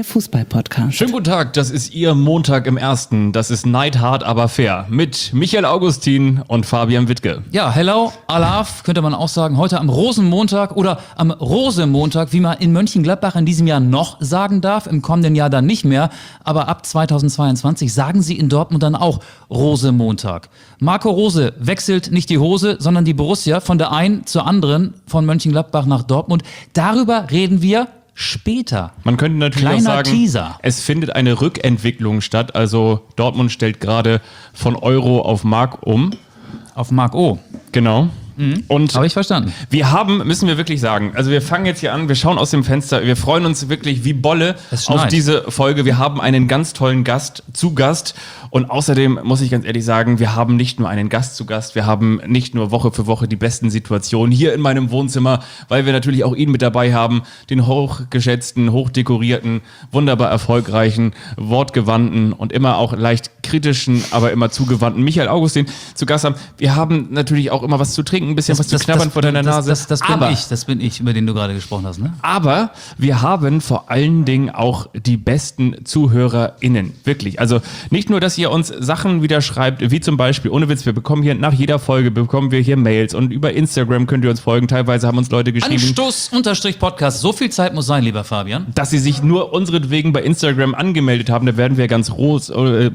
Fußball-Podcast. Schönen guten Tag, das ist Ihr Montag im Ersten. Das ist Neidhart, aber fair. Mit Michael Augustin und Fabian Wittke. Ja, hello, Alaf, könnte man auch sagen. Heute am Rosenmontag oder am Rosemontag, wie man in Mönchengladbach in diesem Jahr noch sagen darf. Im kommenden Jahr dann nicht mehr. Aber ab 2022 sagen sie in Dortmund dann auch Rosemontag. Marco Rose wechselt nicht die Hose, sondern die Borussia von der einen zur anderen, von Mönchengladbach nach Dortmund. Darüber reden wir später. Man könnte natürlich Kleiner auch sagen, Teaser. Es findet eine Rückentwicklung statt. Also Dortmund stellt gerade von Euro auf Mark um. Auf Mark O. Genau. Und Habe ich verstanden. wir haben, müssen wir wirklich sagen, also wir fangen jetzt hier an, wir schauen aus dem Fenster, wir freuen uns wirklich wie Bolle Es schneit. auf diese Folge. Wir haben einen ganz tollen Gast zu Gast und außerdem muss ich ganz ehrlich sagen, wir haben nicht nur einen Gast zu Gast, wir haben nicht nur Woche für Woche die besten Situationen hier in meinem Wohnzimmer, weil wir natürlich auch ihn mit dabei haben, den hochgeschätzten, hochdekorierten, wunderbar erfolgreichen, wortgewandten und immer auch leicht kritischen, aber immer zugewandten Michael Augustin zu Gast haben. Wir haben natürlich auch immer was zu trinken, ein bisschen was zu knabbern vor deiner Nase. Das bin ich, über den du gerade gesprochen hast, ne? Aber wir haben vor allen Dingen auch die besten ZuhörerInnen. Wirklich. Also nicht nur, dass ihr uns Sachen wieder schreibt, wie zum Beispiel, ohne Witz, wir bekommen hier nach jeder Folge, bekommen wir hier Mails und über Instagram könnt ihr uns folgen. Teilweise haben uns Leute geschrieben, Anstoß-Podcast. So viel Zeit muss sein, lieber Fabian. dass sie sich nur unseretwegen bei Instagram angemeldet haben. Da werden wir ganz rote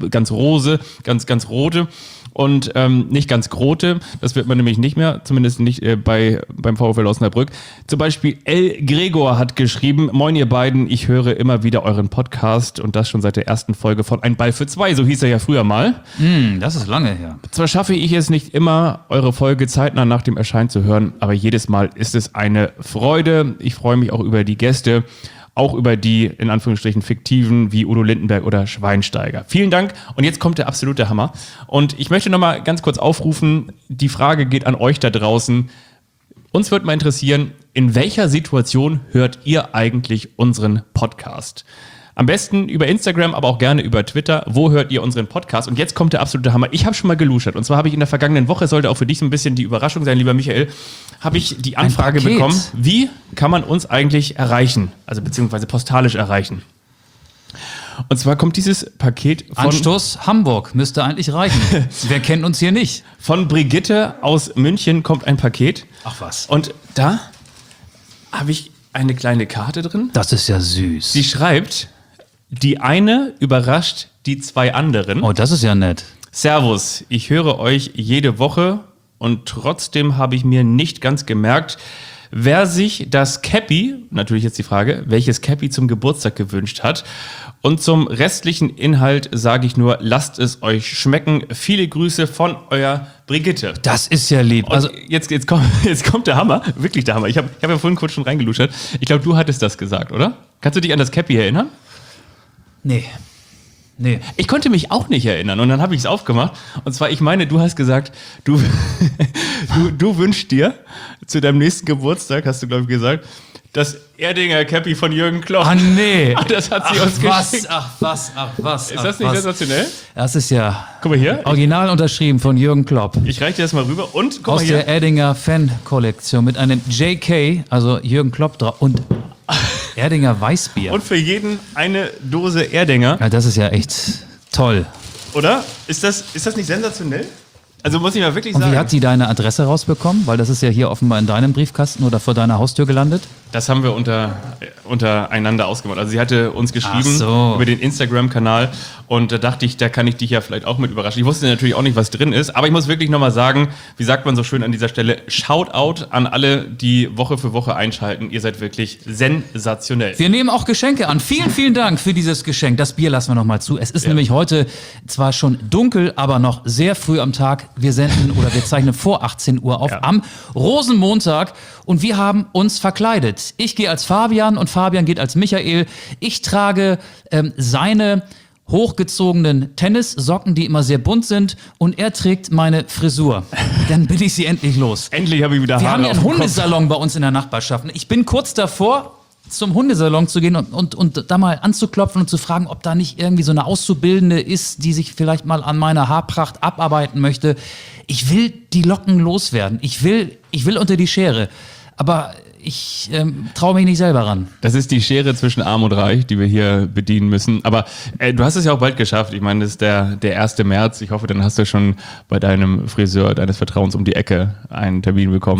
und nicht ganz grote. Das wird man nämlich nicht mehr, zumindest nicht beim VfL Osnabrück. Zum Beispiel L. Gregor hat geschrieben: Moin ihr beiden, ich höre immer wieder euren Podcast und das schon seit der ersten Folge von Ein Ball für zwei, so hieß er ja früher mal. Das ist lange her. Zwar schaffe ich es nicht immer, eure Folge zeitnah nach dem Erscheinen zu hören, aber jedes Mal ist es eine Freude. Ich freue mich auch über die Gäste, auch über die, in Anführungsstrichen, fiktiven, wie Udo Lindenberg oder Schweinsteiger. Vielen Dank. Und jetzt kommt der absolute Hammer. Und ich möchte nochmal ganz kurz aufrufen, die Frage geht an euch da draußen. Uns würde mal interessieren, in welcher Situation hört ihr eigentlich unseren Podcast? Am besten über Instagram, aber auch gerne über Twitter. Wo hört ihr unseren Podcast? Und jetzt kommt der absolute Hammer. Ich habe schon mal geluschert. Und zwar habe ich in der vergangenen Woche, sollte auch für dich so ein bisschen die Überraschung sein, lieber Michael, habe ich die Anfrage Paket bekommen, wie kann man uns eigentlich erreichen? Also beziehungsweise postalisch erreichen. Und zwar kommt dieses Paket Anstoß Hamburg müsste eigentlich reichen. Wer kennt uns hier nicht? von Brigitte aus München kommt ein Paket. Ach was. Und da habe ich eine kleine Karte drin. Das ist ja süß. Sie schreibt: Die eine überrascht die zwei anderen. Oh, das ist ja nett. Servus, ich höre euch jede Woche und trotzdem habe ich mir nicht ganz gemerkt, wer sich das Cappy, natürlich jetzt die Frage, welches Cappy zum Geburtstag gewünscht hat. Und zum restlichen Inhalt sage ich nur, lasst es euch schmecken. Viele Grüße von eurer Brigitte. Das ist ja lieb. Also jetzt kommt der Hammer, wirklich der Hammer. Ich hab ja vorhin kurz schon reingeluschert. Ich glaube, du hattest das gesagt, oder? Kannst du dich an das Cappy erinnern? Nee. Ich konnte mich auch nicht erinnern und dann habe ich es aufgemacht. Und zwar, ich meine, du hast gesagt, du wünschst dir zu deinem nächsten Geburtstag, hast du, glaube ich, gesagt, das Erdinger Cappy von Jürgen Klopp. Ah, nee. Das hat sie uns geschickt. Ach was. Ist das nicht sensationell? Das ist ja Guck mal hier. original unterschrieben von Jürgen Klopp. Ich reiche dir das mal rüber und guck Aus mal hier. der Erdinger Fan-Kollektion mit einem JK, also Jürgen Klopp drauf und Erdinger Weißbier. Und für jeden eine Dose Erdinger. Ja, das ist ja echt toll. Oder? Ist das nicht sensationell? Also muss ich mal wirklich Und sagen. wie hat sie deine Adresse rausbekommen? Weil das ist ja hier offenbar in deinem Briefkasten oder vor deiner Haustür gelandet. Das haben wir untereinander ausgemacht. Also sie hatte uns geschrieben Ach so. über den Instagram-Kanal und da dachte ich, da kann ich dich ja vielleicht auch mit überraschen. Ich wusste natürlich auch nicht, was drin ist, aber ich muss wirklich nochmal sagen, wie sagt man so schön an dieser Stelle, Shoutout an alle, die Woche für Woche einschalten. Ihr seid wirklich sensationell. Wir nehmen auch Geschenke an. Vielen Dank für dieses Geschenk. Das Bier lassen wir noch mal zu. Es ist nämlich heute zwar schon dunkel, aber noch sehr früh am Tag. Wir zeichnen vor 18 Uhr auf am Rosenmontag und wir haben uns verkleidet. Ich gehe als Fabian und Fabian geht als Michael. Ich trage seine hochgezogenen Tennissocken, die immer sehr bunt sind, und er trägt meine Frisur. Dann bin ich sie endlich los. Endlich habe ich wieder Wir Haare haben ja auf einen dem Kopf. Hundesalon bei uns in der Nachbarschaft. Ich bin kurz davor, zum Hundesalon zu gehen und da mal anzuklopfen und zu fragen, ob da nicht irgendwie so eine Auszubildende ist, die sich vielleicht mal an meiner Haarpracht abarbeiten möchte. Ich will die Locken loswerden. Ich will unter die Schere. Aber ich traue mich nicht selber ran. Das ist die Schere zwischen Arm und Reich, die wir hier bedienen müssen. Aber du hast es ja auch bald geschafft. Ich meine, das ist der 1. März. Ich hoffe, dann hast du schon bei deinem Friseur deines Vertrauens um die Ecke einen Termin bekommen.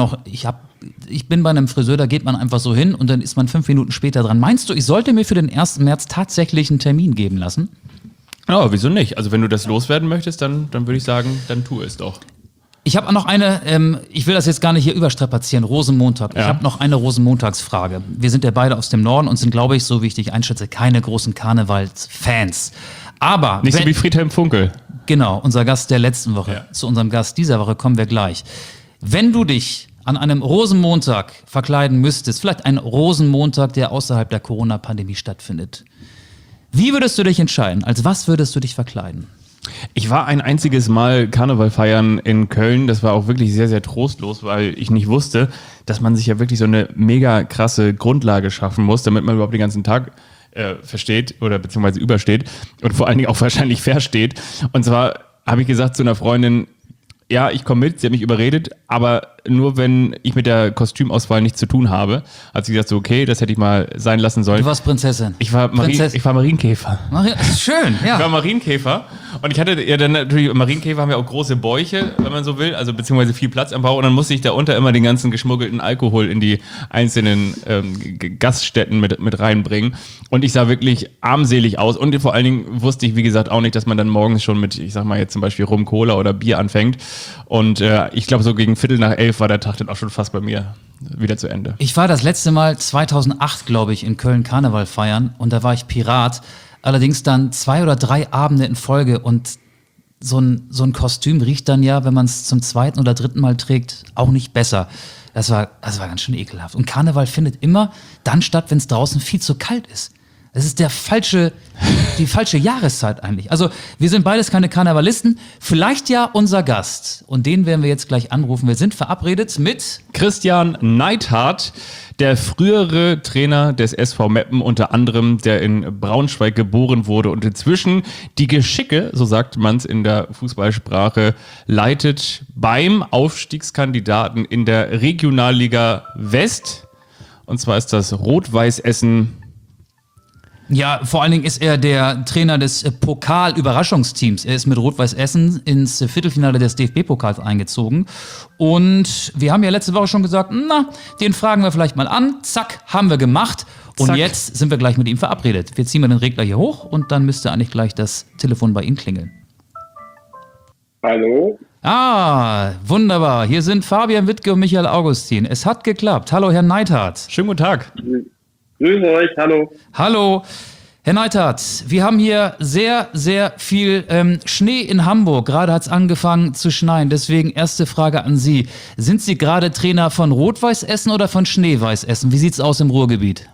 Ich bin bei einem Friseur, da geht man einfach so hin und dann ist man 5 Minuten später dran. Meinst du, ich sollte mir für den 1. März tatsächlich einen Termin geben lassen? Ja, wieso nicht? Also wenn du das loswerden möchtest, dann würde ich sagen, dann tu es doch. Ich habe noch eine, ich will das jetzt gar nicht hier überstrapazieren, Rosenmontag. Ja. Ich habe noch eine Rosenmontagsfrage. Wir sind ja beide aus dem Norden und sind, glaube ich, so wie ich dich einschätze, keine großen Karnevalsfans. Aber nicht so wie Friedhelm Funkel. Genau, unser Gast der letzten Woche. Ja. Zu unserem Gast dieser Woche kommen wir gleich. Wenn du dich an einem Rosenmontag verkleiden müsstest, vielleicht ein Rosenmontag, der außerhalb der Corona-Pandemie stattfindet, wie würdest du dich entscheiden? Als was würdest du dich verkleiden? Ich war ein einziges Mal Karneval feiern in Köln. Das war auch wirklich sehr, sehr trostlos, weil ich nicht wusste, dass man sich ja wirklich so eine mega krasse Grundlage schaffen muss, damit man überhaupt den ganzen Tag versteht oder beziehungsweise übersteht und vor allen Dingen auch wahrscheinlich versteht. Und zwar habe ich gesagt zu einer Freundin, ja, ich komme mit, sie hat mich überredet, aber nur wenn ich mit der Kostümauswahl nichts zu tun habe, hat sie gesagt, so okay, das hätte ich mal sein lassen sollen. Du warst Prinzessin. Ich war Marienkäfer. Schön, ja. Ich war Marienkäfer und ich hatte ja dann natürlich, Marienkäfer haben ja auch große Bäuche, wenn man so will, also beziehungsweise viel Platz am Bauch und dann musste ich da unter immer den ganzen geschmuggelten Alkohol in die einzelnen Gaststätten mit reinbringen und ich sah wirklich armselig aus und vor allen Dingen wusste ich, wie gesagt, auch nicht, dass man dann morgens schon mit, ich sag mal jetzt zum Beispiel Rum, Cola oder Bier anfängt und ich glaube so gegen 11:15 war der Tag dann auch schon fast bei mir wieder zu Ende. Ich war das letzte Mal 2008, glaube ich, in Köln Karneval feiern und da war ich Pirat. Allerdings dann 2 oder 3 Abende in Folge und so ein Kostüm riecht dann ja, wenn man es zum 2. oder 3. Mal trägt, auch nicht besser. Das war ganz schön ekelhaft. Und Karneval findet immer dann statt, wenn es draußen viel zu kalt ist. Es ist die falsche Jahreszeit eigentlich. Also wir sind beides keine Karnevalisten. Vielleicht ja unser Gast. Und den werden wir jetzt gleich anrufen. Wir sind verabredet mit Christian Neidhardt, der frühere Trainer des SV Meppen, unter anderem, der in Braunschweig geboren wurde und inzwischen die Geschicke, so sagt man es in der Fußballsprache, leitet beim Aufstiegskandidaten in der Regionalliga West. Und zwar ist das Rot-Weiß Essen. Ja, vor allen Dingen ist er der Trainer des Pokal-Überraschungsteams. Er ist mit Rot-Weiß Essen ins Viertelfinale des DFB-Pokals eingezogen. Und wir haben ja letzte Woche schon gesagt, den fragen wir vielleicht mal an. Zack, haben wir gemacht. Und Zack. Jetzt sind wir gleich mit ihm verabredet. Wir ziehen mal den Regler hier hoch und dann müsste eigentlich gleich das Telefon bei ihm klingeln. Hallo? Ah, wunderbar. Hier sind Fabian Wittke und Michael Augustin. Es hat geklappt. Hallo, Herr Neidhardt. Schönen guten Tag. Grüße euch, hallo. Hallo, Herr Neidhardt. Wir haben hier sehr, sehr viel Schnee in Hamburg. Gerade hat es angefangen zu schneien. Deswegen erste Frage an Sie. Sind Sie gerade Trainer von Rot-Weiß Essen oder von Schneeweiß Essen? Wie sieht es aus im Ruhrgebiet?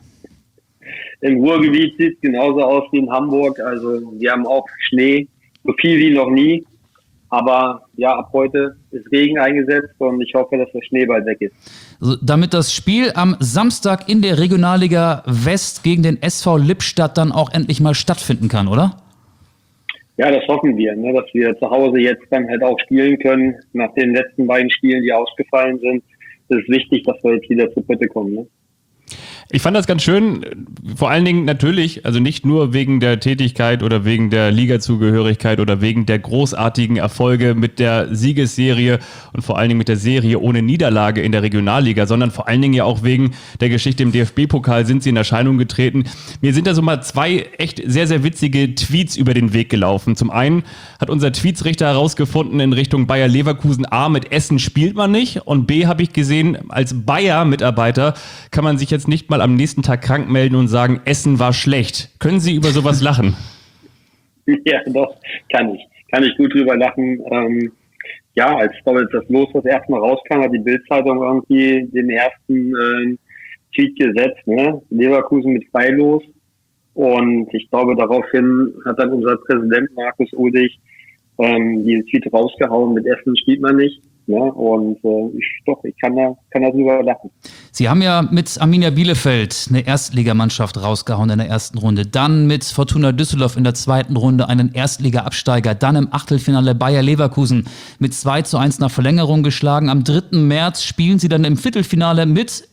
Im Ruhrgebiet sieht es genauso aus wie in Hamburg. Also wir haben auch Schnee, so viel wie noch nie. Aber ja, ab heute ist Regen eingesetzt und ich hoffe, dass der Schnee bald weg ist. Also, damit das Spiel am Samstag in der Regionalliga West gegen den SV Lippstadt dann auch endlich mal stattfinden kann, oder? Ja, das hoffen wir, ne, dass wir zu Hause jetzt dann halt auch spielen können. Nach den letzten beiden Spielen, die ausgefallen sind, ist es wichtig, dass wir jetzt wieder zur Bitte kommen. Ne? Ich fand das ganz schön, vor allen Dingen natürlich, also nicht nur wegen der Tätigkeit oder wegen der Ligazugehörigkeit oder wegen der großartigen Erfolge mit der Siegesserie und vor allen Dingen mit der Serie ohne Niederlage in der Regionalliga, sondern vor allen Dingen ja auch wegen der Geschichte im DFB-Pokal sind sie in Erscheinung getreten. Mir sind da so mal 2 echt sehr, sehr witzige Tweets über den Weg gelaufen. Zum einen hat unser Tweetsrichter herausgefunden in Richtung Bayer Leverkusen, A, mit Essen spielt man nicht und B, habe ich gesehen, als Bayer-Mitarbeiter kann man sich jetzt nicht mal am nächsten Tag krank melden und sagen, Essen war schlecht. Können Sie über sowas lachen? Ja, doch, kann ich. Kann ich gut drüber lachen. Ja, als das Los das erste Mal rauskam, hat die Bild-Zeitung irgendwie den ersten Tweet gesetzt, ne? Leverkusen mit Freilos. Und ich glaube, daraufhin hat dann unser Präsident Markus Udig diesen Tweet rausgehauen, mit Essen spielt man nicht. Ja, und ich kann da drüber lachen. Sie haben ja mit Arminia Bielefeld eine Erstligamannschaft rausgehauen in der ersten Runde, dann mit Fortuna Düsseldorf in der zweiten Runde einen Erstliga-Absteiger, dann im Achtelfinale Bayer Leverkusen mit 2:1 nach Verlängerung geschlagen. Am 3. März spielen Sie dann im Viertelfinale mit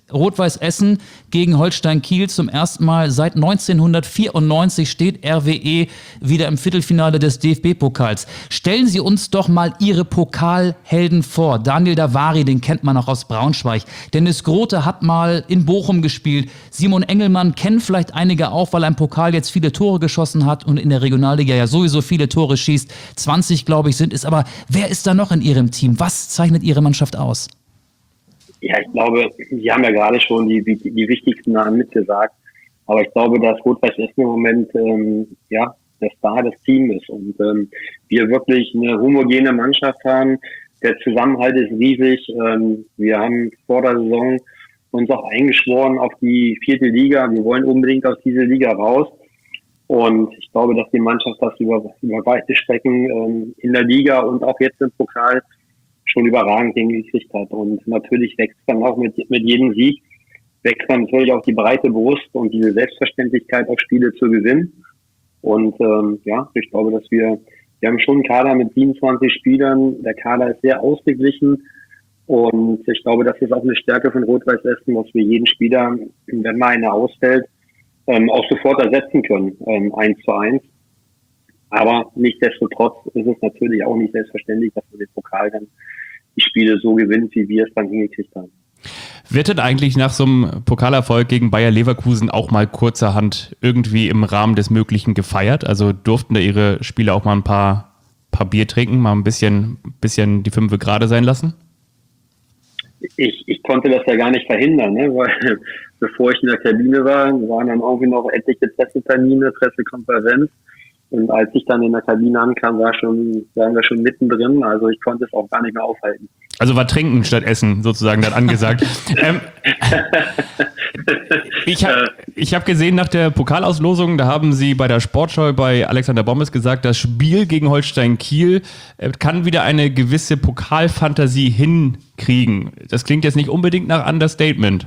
Rot-Weiß Essen gegen Holstein Kiel. Zum ersten Mal seit 1994 steht RWE wieder im Viertelfinale des DFB-Pokals. Stellen Sie uns doch mal Ihre Pokalhelden vor. Daniel Davari, den kennt man auch aus Braunschweig. Dennis Grote hat mal in Bochum gespielt. Simon Engelmann kennen vielleicht einige auch, weil er im Pokal jetzt viele Tore geschossen hat und in der Regionalliga ja sowieso viele Tore schießt. 20, glaube ich, sind es. Aber wer ist da noch in Ihrem Team? Was zeichnet Ihre Mannschaft aus? Ja, ich glaube, Sie haben ja gerade schon die wichtigsten Namen mitgesagt. Aber ich glaube, dass Rot-Weiß Essen im Moment der Star des Teams ist. Und wir wirklich eine homogene Mannschaft haben. Der Zusammenhalt ist riesig. Wir haben vor der Saison uns auch eingeschworen auf die 4. Liga. Wir wollen unbedingt aus dieser Liga raus. Und ich glaube, dass die Mannschaft das über weite Strecken in der Liga und auch jetzt im Pokal schon überragend hingekriegt hat. Und natürlich wächst dann auch mit jedem Sieg, wächst dann natürlich auch die breite Brust und diese Selbstverständlichkeit, auch Spiele zu gewinnen. Und ich glaube, dass wir haben schon einen Kader mit 27 Spielern. Der Kader ist sehr ausgeglichen. Und ich glaube, das ist auch eine Stärke von Rot-Weiß Essen, dass wir jeden Spieler, wenn mal einer ausfällt, auch sofort ersetzen können, 1:1. Aber nichtsdestotrotz ist es natürlich auch nicht selbstverständlich, dass man den Pokal dann die Spiele so gewinnt, wie wir es dann hingekriegt haben. Wird denn eigentlich nach so einem Pokalerfolg gegen Bayer Leverkusen auch mal kurzerhand irgendwie im Rahmen des Möglichen gefeiert? Also durften da Ihre Spieler auch mal ein paar Bier trinken, mal ein bisschen die 5 gerade sein lassen? Ich konnte das ja gar nicht verhindern, ne? Weil bevor ich in der Kabine war, waren dann irgendwie noch etliche Pressetermine, Pressekonferenz. Und als ich dann in der Kabine ankam, waren wir schon mittendrin. Also ich konnte es auch gar nicht mehr aufhalten. Also war Trinken statt Essen sozusagen dann angesagt. Ich hab gesehen, nach der Pokalauslosung, da haben Sie bei der Sportschau bei Alexander Bommes gesagt, das Spiel gegen Holstein Kiel kann wieder eine gewisse Pokalfantasie hinkriegen. Das klingt jetzt nicht unbedingt nach Understatement.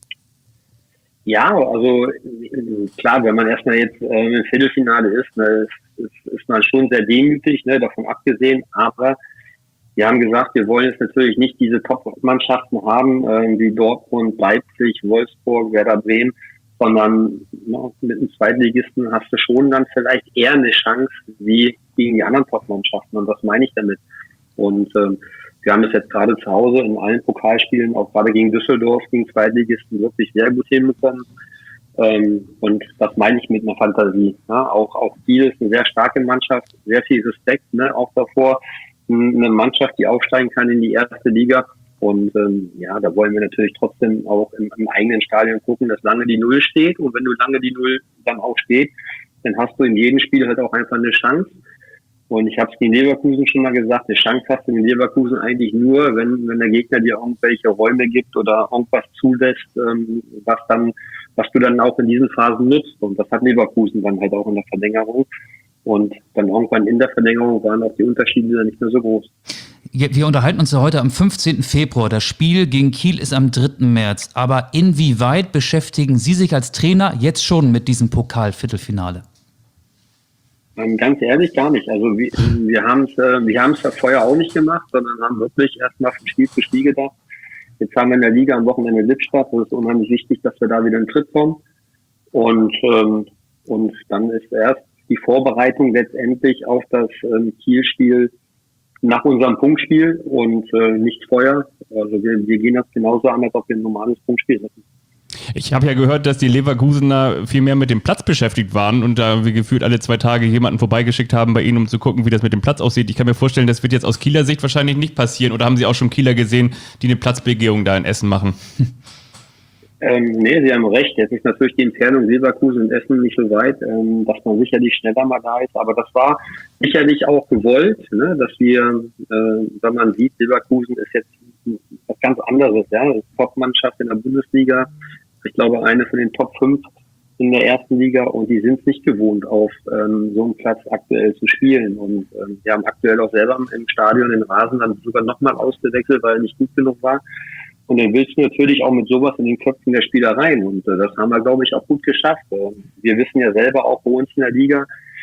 Ja, also klar, wenn man erstmal jetzt im Viertelfinale ist, ne, ist man schon sehr demütig, ne, davon abgesehen. Aber wir haben gesagt, wir wollen jetzt natürlich nicht diese Top-Mannschaften haben, wie Dortmund, Leipzig, Wolfsburg, Werder Bremen, sondern mit einem Zweitligisten hast du schon dann vielleicht eher eine Chance wie gegen die anderen Top-Mannschaften. Und was meine ich damit? Und wir haben das jetzt gerade zu Hause in allen Pokalspielen, auch gerade gegen Düsseldorf, gegen Zweitligisten, wirklich sehr gut hinbekommen. Und das meine ich mit einer Fantasie. Ja? Auch Kiel ist eine sehr starke Mannschaft, sehr viel Respekt, ne? Auch davor. Eine Mannschaft, die aufsteigen kann in die erste Liga. Und da wollen wir natürlich trotzdem auch im eigenen Stadion gucken, dass lange die Null steht. Und wenn du lange die Null dann auch steht, dann hast du in jedem Spiel halt auch einfach eine Chance. Und ich habe es gegen Leverkusen schon mal gesagt, eine Chance hast du in Leverkusen eigentlich nur, wenn der Gegner dir irgendwelche Räume gibt oder irgendwas zulässt, was du dann auch in diesen Phasen nutzt. Und das hat Leverkusen dann halt auch in der Verlängerung. Und dann irgendwann in der Verlängerung waren auch die Unterschiede dann nicht mehr so groß. Wir unterhalten uns ja heute am 15. Februar. Das Spiel gegen Kiel ist am 3. März. Aber inwieweit beschäftigen Sie sich als Trainer jetzt schon mit diesem Pokal-Viertelfinale? Ganz ehrlich gar nicht. Also wir haben es ja vorher auch nicht gemacht, sondern haben wirklich erstmal von Spiel zu Spiel gedacht. Jetzt haben wir in der Liga am Wochenende Lippstadt. Das ist unheimlich wichtig, dass wir da wieder in den Tritt kommen. Und dann ist erst die Vorbereitung letztendlich auf das Kiel-Spiel nach unserem Punktspiel und nicht vorher. Also wir gehen das genauso an, als ob wir ein normales Punktspiel hätten. Ich habe ja gehört, dass die Leverkusener viel mehr mit dem Platz beschäftigt waren und da wie gefühlt alle 2 Tage jemanden vorbeigeschickt haben bei Ihnen, um zu gucken, wie das mit dem Platz aussieht. Ich kann mir vorstellen, das wird jetzt aus Kieler Sicht wahrscheinlich nicht passieren. Oder haben Sie auch schon Kieler gesehen, die eine Platzbegehung da in Essen machen? Nee, Sie haben recht. Jetzt ist natürlich die Entfernung Leverkusen und Essen nicht so weit, dass man sicherlich schneller mal da ist. Aber das war sicherlich auch gewollt, ne, dass wir, wenn man sieht, Leverkusen ist jetzt was ganz anderes. Ja, Top-Mannschaft in der Bundesliga. Ich glaube, eine von den Top 5 in der ersten Liga und die sind es nicht gewohnt, auf so einem Platz aktuell zu spielen. Und wir haben aktuell auch selber im Stadion den Rasen dann sogar nochmal ausgewechselt, weil er nicht gut genug war. Und dann willst du natürlich auch mit sowas in den Köpfen der Spieler rein. Und das haben wir, glaube ich, auch gut geschafft. Wir wissen ja selber auch bei uns in der Liga,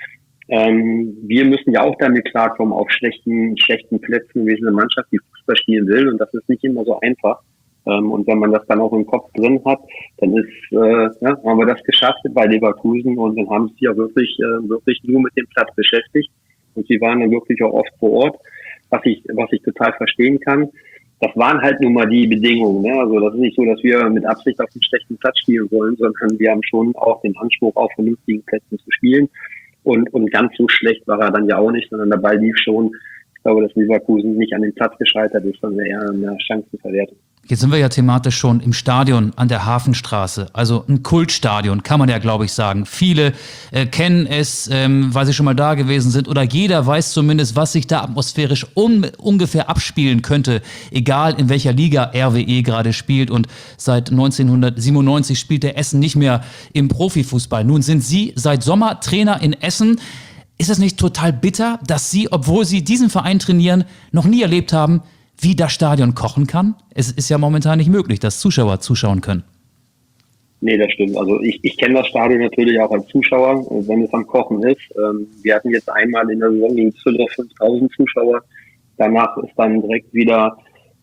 wir müssen ja auch damit klarkommen auf schlechten Plätzen. Wir sind eine Mannschaft, die Fußball spielen will und das ist nicht immer so einfach. Und wenn man das dann auch im Kopf drin hat, dann haben wir das geschafft bei Leverkusen und dann haben sie sich ja wirklich nur mit dem Platz beschäftigt. Und sie waren dann wirklich auch oft vor Ort, was ich total verstehen kann. Das waren halt nun mal die Bedingungen. Ne? Also das ist nicht so, dass wir mit Absicht auf einem schlechten Platz spielen wollen, sondern wir haben schon auch den Anspruch, auf vernünftigen Plätzen zu spielen. Und ganz so schlecht war er dann ja auch nicht, sondern der Ball lief schon. Ich glaube, dass Leverkusen nicht an den Platz gescheitert ist, sondern eher an der Chancenverwertung. Jetzt sind wir ja thematisch schon im Stadion an der Hafenstraße, also ein Kultstadion, kann man ja, glaube ich, sagen. Viele kennen es, weil sie schon mal da gewesen sind, oder jeder weiß zumindest, was sich da atmosphärisch ungefähr abspielen könnte, egal in welcher Liga RWE gerade spielt. Und seit 1997 spielt der Essen nicht mehr im Profifußball. Nun sind Sie seit Sommer Trainer in Essen. Ist es nicht total bitter, dass Sie, obwohl Sie diesen Verein trainieren, noch nie erlebt haben, wie das Stadion kochen kann? Es ist ja momentan nicht möglich, dass Zuschauer zuschauen können. Nee, das stimmt. Also ich kenne das Stadion natürlich auch als Zuschauer, wenn es am Kochen ist. Wir hatten jetzt einmal in der Saison gegen Düsseldorf 5.000 Zuschauer. Danach ist dann direkt wieder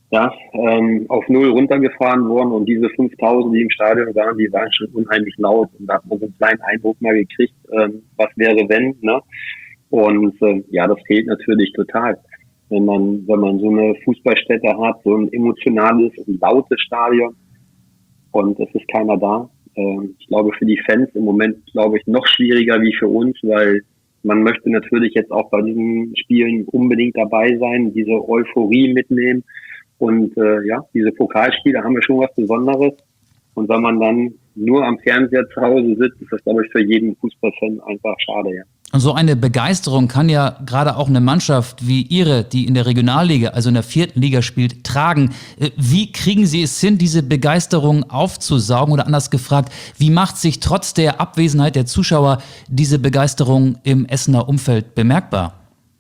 auf 0 runtergefahren worden und diese 5.000, die im Stadion waren, die waren schon unheimlich laut. Und da hat man so einen kleinen Eindruck mal gekriegt, was wäre wenn. Ne? Und das fehlt natürlich total. Wenn man so eine Fußballstätte hat, so ein emotionales, lautes Stadion und es ist keiner da. Ich glaube, für die Fans im Moment, noch schwieriger wie für uns, weil man möchte natürlich jetzt auch bei diesen Spielen unbedingt dabei sein, diese Euphorie mitnehmen und diese Pokalspiele haben wir schon was Besonderes. Und wenn man dann nur am Fernseher zu Hause sitzt, ist das, glaube ich, für jeden Fußballfan einfach schade, ja. Und so eine Begeisterung kann ja gerade auch eine Mannschaft wie Ihre, die in der Regionalliga, also in der 4. Liga spielt, tragen. Wie kriegen Sie es hin, diese Begeisterung aufzusaugen? Oder anders gefragt, wie macht sich trotz der Abwesenheit der Zuschauer diese Begeisterung im Essener Umfeld bemerkbar?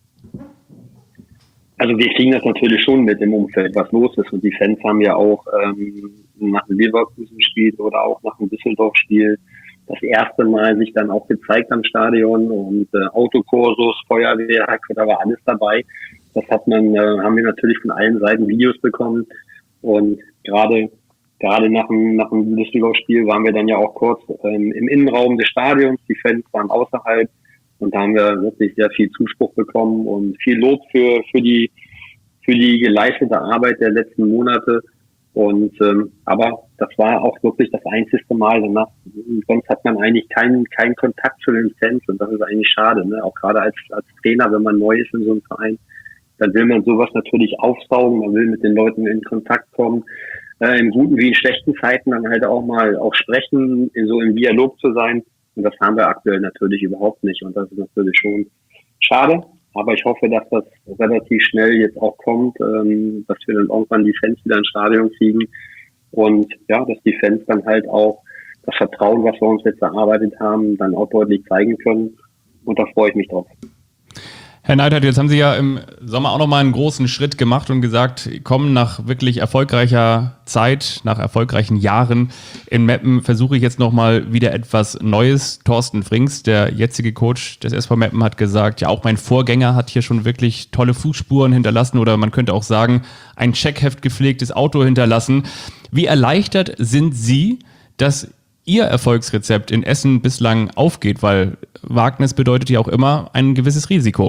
Also wir kriegen das natürlich schon mit im Umfeld, was los ist. Und die Fans haben ja auch nach dem Leverkusen-Spiel oder auch nach dem Düsseldorf-Spiel das erste Mal sich dann auch gezeigt am Stadion und Autokursus, Feuerwehr, da war alles dabei. Das haben wir natürlich von allen Seiten Videos bekommen und gerade nach dem Düsseldorf-Spiel waren wir dann ja auch kurz im Innenraum des Stadions, die Fans waren außerhalb und da haben wir wirklich sehr viel Zuspruch bekommen und viel Lob für die geleistete Arbeit der letzten Monate. Und aber das war auch wirklich das einzigste Mal danach. Sonst hat man eigentlich keinen Kontakt zu den Fans und das ist eigentlich schade, ne? Auch gerade als Trainer, wenn man neu ist in so einem Verein, dann will man sowas natürlich aufsaugen, man will mit den Leuten in Kontakt kommen, in guten wie in schlechten Zeiten dann halt auch mal auch sprechen, so im Dialog zu sein. Und das haben wir aktuell natürlich überhaupt nicht und das ist natürlich schon schade. Aber ich hoffe, dass das relativ schnell jetzt auch kommt, dass wir dann irgendwann die Fans wieder ins Stadion kriegen und ja, dass die Fans dann halt auch das Vertrauen, was wir uns jetzt erarbeitet haben, dann auch deutlich zeigen können. Und da freue ich mich drauf. Herr Neidhardt, jetzt haben Sie ja im Sommer auch nochmal einen großen Schritt gemacht und gesagt, komm, nach wirklich erfolgreicher Zeit, nach erfolgreichen Jahren in Meppen versuche ich jetzt nochmal wieder etwas Neues. Thorsten Frings, der jetzige Coach des SV Meppen, hat gesagt, ja, auch mein Vorgänger hat hier schon wirklich tolle Fußspuren hinterlassen oder man könnte auch sagen, ein Checkheft gepflegtes Auto hinterlassen. Wie erleichtert sind Sie, dass Ihr Erfolgsrezept in Essen bislang aufgeht? Weil Wagnis bedeutet ja auch immer ein gewisses Risiko.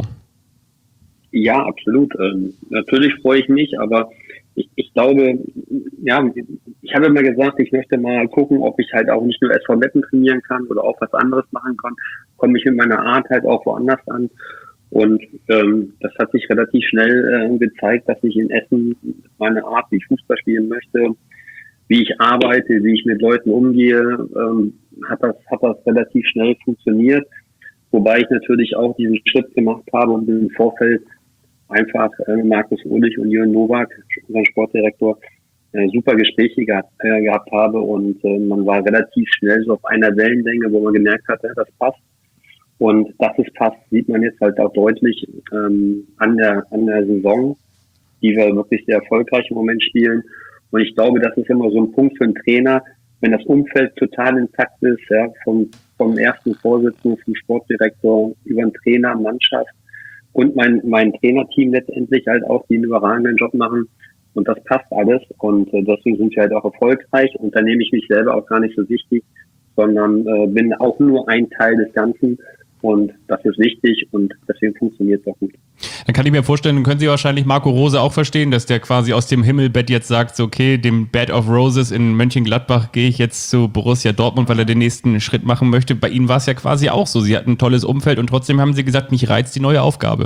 Ja, absolut. Natürlich freue ich mich, aber ich glaube, ja, ich habe immer gesagt, ich möchte mal gucken, ob ich halt auch nicht nur SV Meppen trainieren kann oder auch was anderes machen kann. Komme ich mit meiner Art halt auch woanders an. Und das hat sich relativ schnell gezeigt, dass ich in Essen meine Art, wie ich Fußball spielen möchte, wie ich arbeite, wie ich mit Leuten umgehe, hat das relativ schnell funktioniert. Wobei ich natürlich auch diesen Schritt gemacht habe und im Vorfeld einfach Markus Ulich und Jürgen Nowak, unser Sportdirektor, super Gespräche gehabt habe und man war relativ schnell so auf einer Wellenlänge, wo man gemerkt hat, das passt. Und dass es passt, sieht man jetzt halt auch deutlich an der Saison, die wir wirklich sehr erfolgreich im Moment spielen. Und ich glaube, das ist immer so ein Punkt für einen Trainer, wenn das Umfeld total intakt ist, ja, vom ersten Vorsitzenden, vom Sportdirektor über den Trainer, Mannschaft und mein Trainerteam letztendlich halt auch, die einen überragenden Job machen, und das passt alles und deswegen sind wir halt auch erfolgreich und da nehme ich mich selber auch gar nicht so wichtig, sondern bin auch nur ein Teil des Ganzen und das ist wichtig und deswegen funktioniert es auch gut. Dann kann ich mir vorstellen, dann können Sie wahrscheinlich Marco Rose auch verstehen, dass der quasi aus dem Himmelbett jetzt sagt, so okay, dem Bed of Roses in Mönchengladbach gehe ich jetzt zu Borussia Dortmund, weil er den nächsten Schritt machen möchte. Bei Ihnen war es ja quasi auch so. Sie hatten ein tolles Umfeld und trotzdem haben Sie gesagt, mich reizt die neue Aufgabe.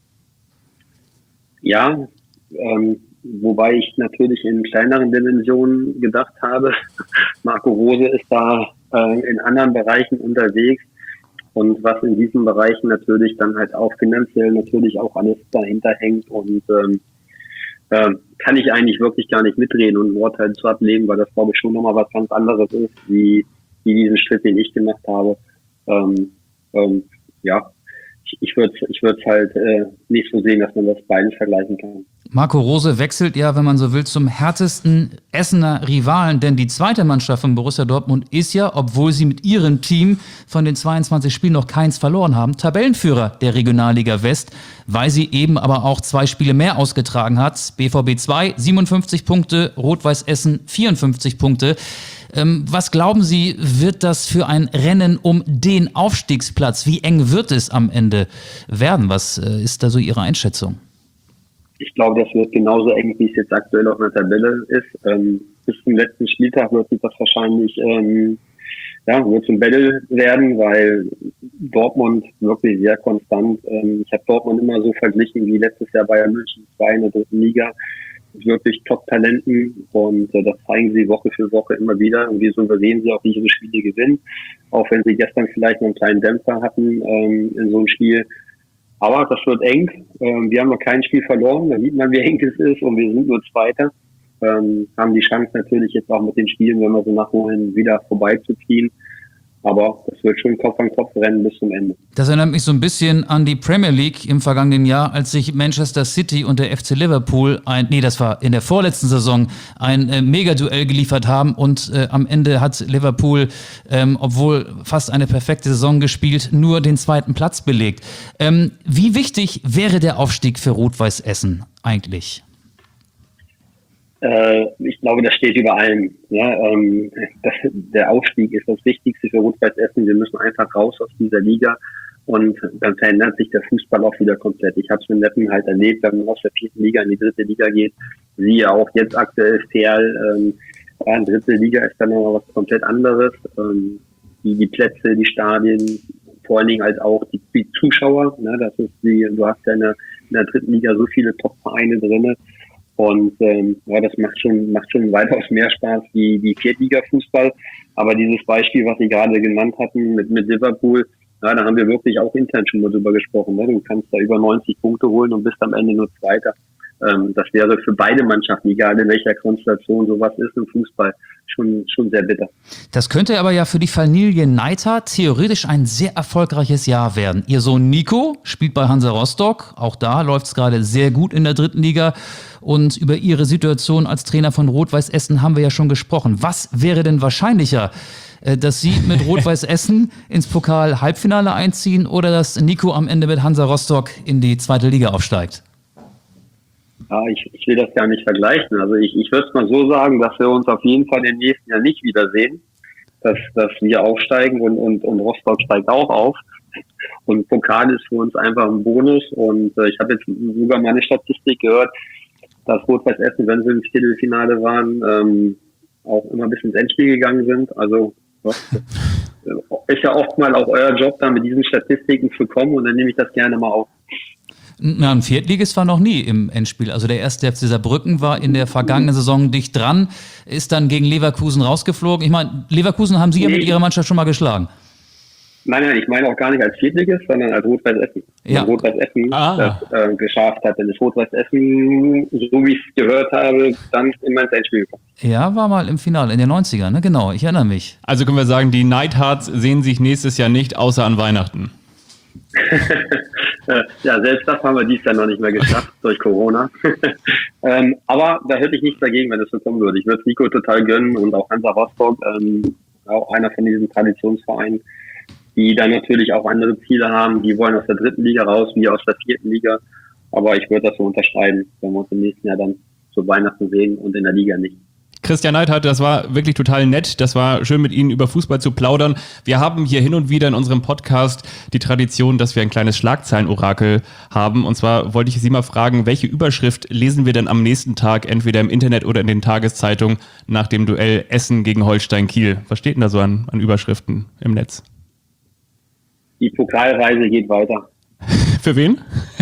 Ja, wobei ich natürlich in kleineren Dimensionen gedacht habe. Marco Rose ist da in anderen Bereichen unterwegs. Und was in diesen Bereichen natürlich dann halt auch finanziell natürlich auch alles dahinter hängt und kann ich eigentlich wirklich gar nicht mitreden und ein Urteil zu ablegen, weil das glaube ich schon nochmal was ganz anderes ist, wie diesen Schritt, den ich gemacht habe. Ja, ich würde es halt nicht so sehen, dass man das beides vergleichen kann. Marco Rose wechselt ja, wenn man so will, zum härtesten Essener Rivalen, denn die zweite Mannschaft von Borussia Dortmund ist ja, obwohl sie mit ihrem Team von den 22 Spielen noch keins verloren haben, Tabellenführer der Regionalliga West, weil sie eben aber auch 2 Spiele mehr ausgetragen hat. BVB 2, 57 Punkte, Rot-Weiß Essen 54 Punkte. Was glauben Sie, wird das für ein Rennen um den Aufstiegsplatz? Wie eng wird es am Ende werden? Was ist da so Ihre Einschätzung? Ich glaube, das wird genauso eng, wie es jetzt aktuell auf einer Tabelle ist. Bis zum letzten Spieltag wird sich das wahrscheinlich wird zum Battle werden, weil Dortmund wirklich sehr konstant. Ich habe Dortmund immer so verglichen wie letztes Jahr Bayern München 2 in der 3. Liga. Wirklich Top-Talenten und das zeigen sie Woche für Woche immer wieder und wie souverän sie auch diese Spiele gewinnen, auch wenn sie gestern vielleicht noch einen kleinen Dämpfer hatten in so einem Spiel. Aber das wird eng. Wir haben noch kein Spiel verloren, da sieht man, wie eng es ist und wir sind nur Zweiter. Haben die Chance natürlich jetzt auch mit den Spielen, wenn wir so nachholen, wieder vorbeizuziehen. Aber das wird schon Kopf an Kopf rennen bis zum Ende. Das erinnert mich so ein bisschen an die Premier League im vergangenen Jahr, als sich Manchester City und der FC Liverpool das war in der vorletzten Saison, ein Mega-Duell geliefert haben und am Ende hat Liverpool, obwohl fast eine perfekte Saison gespielt, nur den 2. Platz belegt. Wie wichtig wäre der Aufstieg für Rot-Weiß Essen eigentlich? Ich glaube, das steht über allem. Ja, der Aufstieg ist das Wichtigste für Rot-Weiß Essen. Wir müssen einfach raus aus dieser Liga und dann verändert sich der Fußball auch wieder komplett. Ich habe es mit Neppen halt erlebt, wenn man aus der 4. Liga in die 3. Liga geht. Siehe auch jetzt aktuell Ferl. In 3. Liga ist dann noch was komplett anderes. Die Plätze, die Stadien, vor allen Dingen halt auch die Zuschauer. Ne, das ist du hast ja in der 3. Liga so viele Top-Vereine drinne. Und das macht schon weitaus mehr Spaß wie Viertliga-Fußball. Aber dieses Beispiel, was Sie gerade genannt hatten mit Liverpool, da haben wir wirklich auch intern schon mal drüber gesprochen. Ne? Du kannst da über 90 Punkte holen und bist am Ende nur Zweiter. Das wäre für beide Mannschaften, egal in welcher Konstellation sowas ist im Fußball, schon sehr bitter. Das könnte aber ja für die Familie Neiter theoretisch ein sehr erfolgreiches Jahr werden. Ihr Sohn Nico spielt bei Hansa Rostock. Auch da läuft es gerade sehr gut in der 3. Liga. Und über Ihre Situation als Trainer von Rot-Weiß Essen haben wir ja schon gesprochen. Was wäre denn wahrscheinlicher, dass Sie mit Rot-Weiß Essen ins Pokal-Halbfinale einziehen oder dass Nico am Ende mit Hansa Rostock in die 2. Liga aufsteigt? Ja, ich will das gar nicht vergleichen. Also ich würde es mal so sagen, dass wir uns auf jeden Fall im nächsten Jahr nicht wiedersehen, dass wir aufsteigen und Rostock steigt auch auf. Und Pokal ist für uns einfach ein Bonus. Und ich habe jetzt sogar mal eine Statistik gehört, dass Rot-Weiß Essen, wenn sie im Viertelfinale waren, auch immer bis ins Endspiel gegangen sind. Also ist ja oft mal auch euer Job, da mit diesen Statistiken zu kommen und dann nehme ich das gerne mal auf. Na, ein Viertligist war noch nie im Endspiel. Also der 1. FC Saarbrücken war in der vergangenen Saison dicht dran, ist dann gegen Leverkusen rausgeflogen. Ich meine, Leverkusen haben Sie ja mit Ihrer Mannschaft schon mal geschlagen. Nein, ich meine auch gar nicht als Viertligist, sondern als Rot-Weiß Essen. Ja. Wenn Rot-Weiß Essen das geschafft hat, dann ist Rot-Weiß Essen, so wie ich es gehört habe, dann immer ins Endspiel gekommen. Ja, war mal im Finale in den 90ern, ne? Genau, ich erinnere mich. Also können wir sagen, die Neidharts sehen sich nächstes Jahr nicht, außer an Weihnachten. Ja, selbst das haben wir dieses Jahr noch nicht mehr geschafft durch Corona. Aber da hätte ich nichts dagegen, wenn es so kommen würde. Ich würde es Nico total gönnen und auch Hansa Rostock, auch einer von diesen Traditionsvereinen, die dann natürlich auch andere Ziele haben. Die wollen aus der 3. Liga raus, wie aus der 4. Liga. Aber ich würde das so unterschreiben, wenn wir uns im nächsten Jahr dann zu Weihnachten sehen und in der Liga nicht. Christian Neidhardt, das war wirklich total nett. Das war schön, mit Ihnen über Fußball zu plaudern. Wir haben hier hin und wieder in unserem Podcast die Tradition, dass wir ein kleines Schlagzeilenorakel haben. Und zwar wollte ich Sie mal fragen, welche Überschrift lesen wir denn am nächsten Tag, entweder im Internet oder in den Tageszeitungen, nach dem Duell Essen gegen Holstein Kiel? Was steht denn da so an Überschriften im Netz? Die Pokalreise geht weiter. Für wen?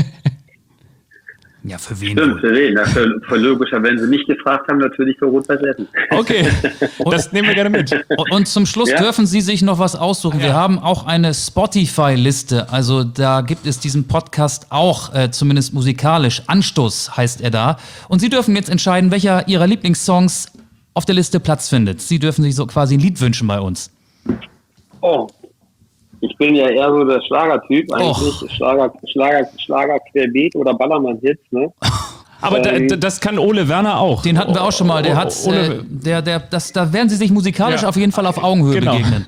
Ja, für wen? Stimmt, für wen? Ja, für logischer, wenn Sie mich gefragt haben, natürlich für Rot-Weiß Essen. Okay, das nehmen wir gerne mit. Und zum Schluss dürfen Sie sich noch was aussuchen. Wir haben auch eine Spotify-Liste. Also da gibt es diesen Podcast auch, zumindest musikalisch. Anstoß heißt er da. Und Sie dürfen jetzt entscheiden, welcher Ihrer Lieblingssongs auf der Liste Platz findet. Sie dürfen sich so quasi ein Lied wünschen bei uns. Oh, ich bin ja eher so der Schlagertyp, eigentlich Schlager querbeet oder Ballermann-Hits, ne? Aber das kann Ole Werner auch. Den hatten wir auch schon mal. Der hat's, da werden Sie sich musikalisch auf jeden Fall auf Augenhöhe begegnen.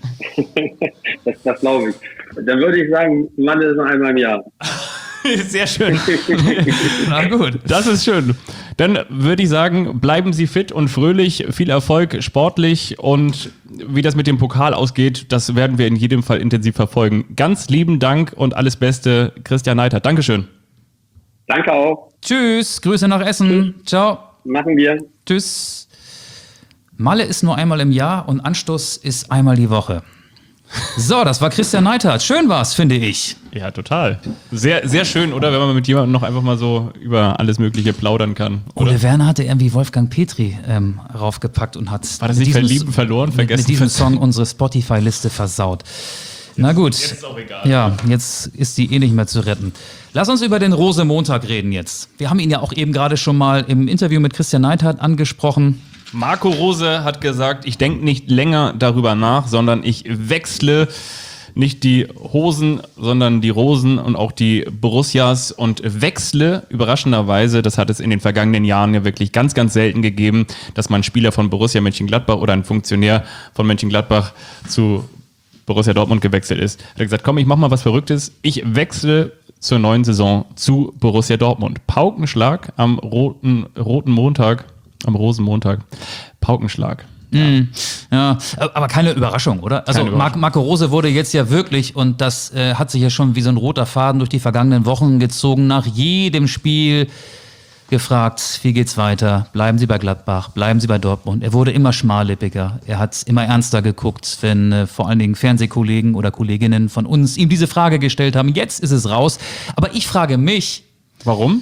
Das glaube ich. Dann würde ich sagen, Mann ist noch einmal im Jahr. Sehr schön. Na gut. Das ist schön. Dann würde ich sagen, bleiben Sie fit und fröhlich, viel Erfolg sportlich und wie das mit dem Pokal ausgeht, das werden wir in jedem Fall intensiv verfolgen. Ganz lieben Dank und alles Beste, Christian Neidhardt. Dankeschön. Danke auch. Tschüss, Grüße nach Essen. Tschüss. Ciao. Machen wir. Tschüss. Malle ist nur einmal im Jahr und Anstoß ist einmal die Woche. So, das war Christian Neidhardt. Schön war's, finde ich. Ja, total. Sehr, sehr schön, oder? Wenn man mit jemandem noch einfach mal so über alles Mögliche plaudern kann. Oder? Ole Werner hatte irgendwie Wolfgang Petri raufgepackt und hat war das nicht Verlieben verloren, vergessen? Mit diesem Song unsere Spotify-Liste versaut. Na gut. Jetzt ist auch egal. Ja, jetzt ist die eh nicht mehr zu retten. Lass uns über den Rosemontag reden jetzt. Wir haben ihn ja auch eben gerade schon mal im Interview mit Christian Neidhardt angesprochen. Marco Rose hat gesagt, ich denke nicht länger darüber nach, sondern ich wechsle nicht die Hosen, sondern die Rosen und auch die Borussias und wechsle überraschenderweise, das hat es in den vergangenen Jahren ja wirklich ganz, ganz selten gegeben, dass man Spieler von Borussia Mönchengladbach oder ein Funktionär von Mönchengladbach zu Borussia Dortmund gewechselt ist. Er hat gesagt, komm, ich mach mal was Verrücktes, ich wechsle zur neuen Saison zu Borussia Dortmund. Paukenschlag am roten Montag, am Rosenmontag. Paukenschlag. Ja, aber keine Überraschung, oder? Also Marco Rose wurde jetzt ja wirklich, und das hat sich ja schon wie so ein roter Faden durch die vergangenen Wochen gezogen, nach jedem Spiel gefragt, wie geht's weiter? Bleiben Sie bei Gladbach, bleiben Sie bei Dortmund. Er wurde immer schmallippiger, er hat immer ernster geguckt, wenn vor allen Dingen Fernsehkollegen oder Kolleginnen von uns ihm diese Frage gestellt haben. Jetzt ist es raus. Aber ich frage mich, Warum?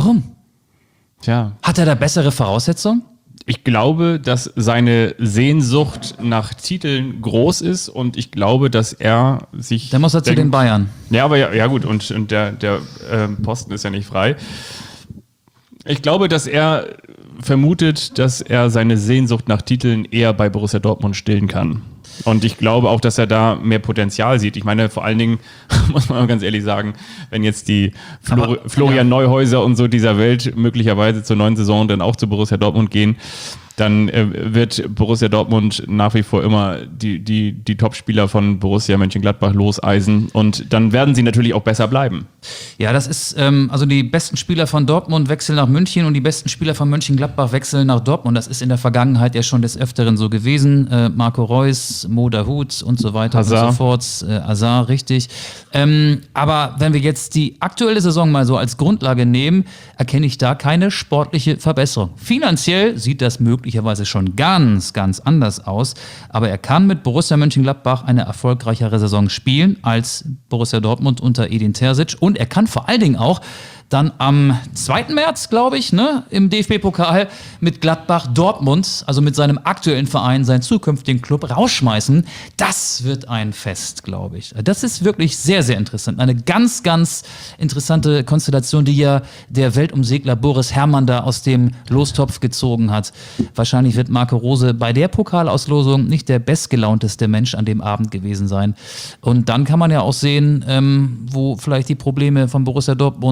Tja. Hat er da bessere Voraussetzungen? Ich glaube, dass seine Sehnsucht nach Titeln groß ist und ich glaube, dass er sich... Dann muss er zu den Bayern. Ja, aber ja gut, und der Posten ist ja nicht frei. Ich glaube, dass er vermutet, dass er seine Sehnsucht nach Titeln eher bei Borussia Dortmund stillen kann. Und ich glaube auch, dass er da mehr Potenzial sieht. Ich meine, vor allen Dingen, muss man ganz ehrlich sagen, wenn jetzt die Florian Neuhäuser und so dieser Welt möglicherweise zur neuen Saison dann auch zu Borussia Dortmund gehen, dann wird Borussia Dortmund nach wie vor immer die Topspieler von Borussia Mönchengladbach loseisen und dann werden sie natürlich auch besser bleiben. Ja, das ist, also die besten Spieler von Dortmund wechseln nach München und die besten Spieler von Mönchengladbach wechseln nach Dortmund. Das ist in der Vergangenheit ja schon des Öfteren so gewesen. Marco Reus, Mo Dahoud und so weiter Hazard. und so fort. Hazard, richtig. Aber wenn wir jetzt die aktuelle Saison mal so als Grundlage nehmen, erkenne ich da keine sportliche Verbesserung. Finanziell sieht das möglicherweise schon ganz, ganz anders aus, aber er kann mit Borussia Mönchengladbach eine erfolgreichere Saison spielen als Borussia Dortmund unter Edin Terzic und er kann vor allen Dingen auch dann am 2. März, glaube ich, im DFB-Pokal mit Gladbach Dortmund, also mit seinem aktuellen Verein, seinen zukünftigen Club, rausschmeißen. Das wird ein Fest, glaube ich. Das ist wirklich sehr, sehr interessant. Eine ganz, ganz interessante Konstellation, die ja der Weltumsegler Boris Herrmann da aus dem Lostopf gezogen hat. Wahrscheinlich wird Marco Rose bei der Pokalauslosung nicht der bestgelaunteste Mensch an dem Abend gewesen sein. Und dann kann man ja auch sehen, wo vielleicht die Probleme von Borussia Dortmund liegen.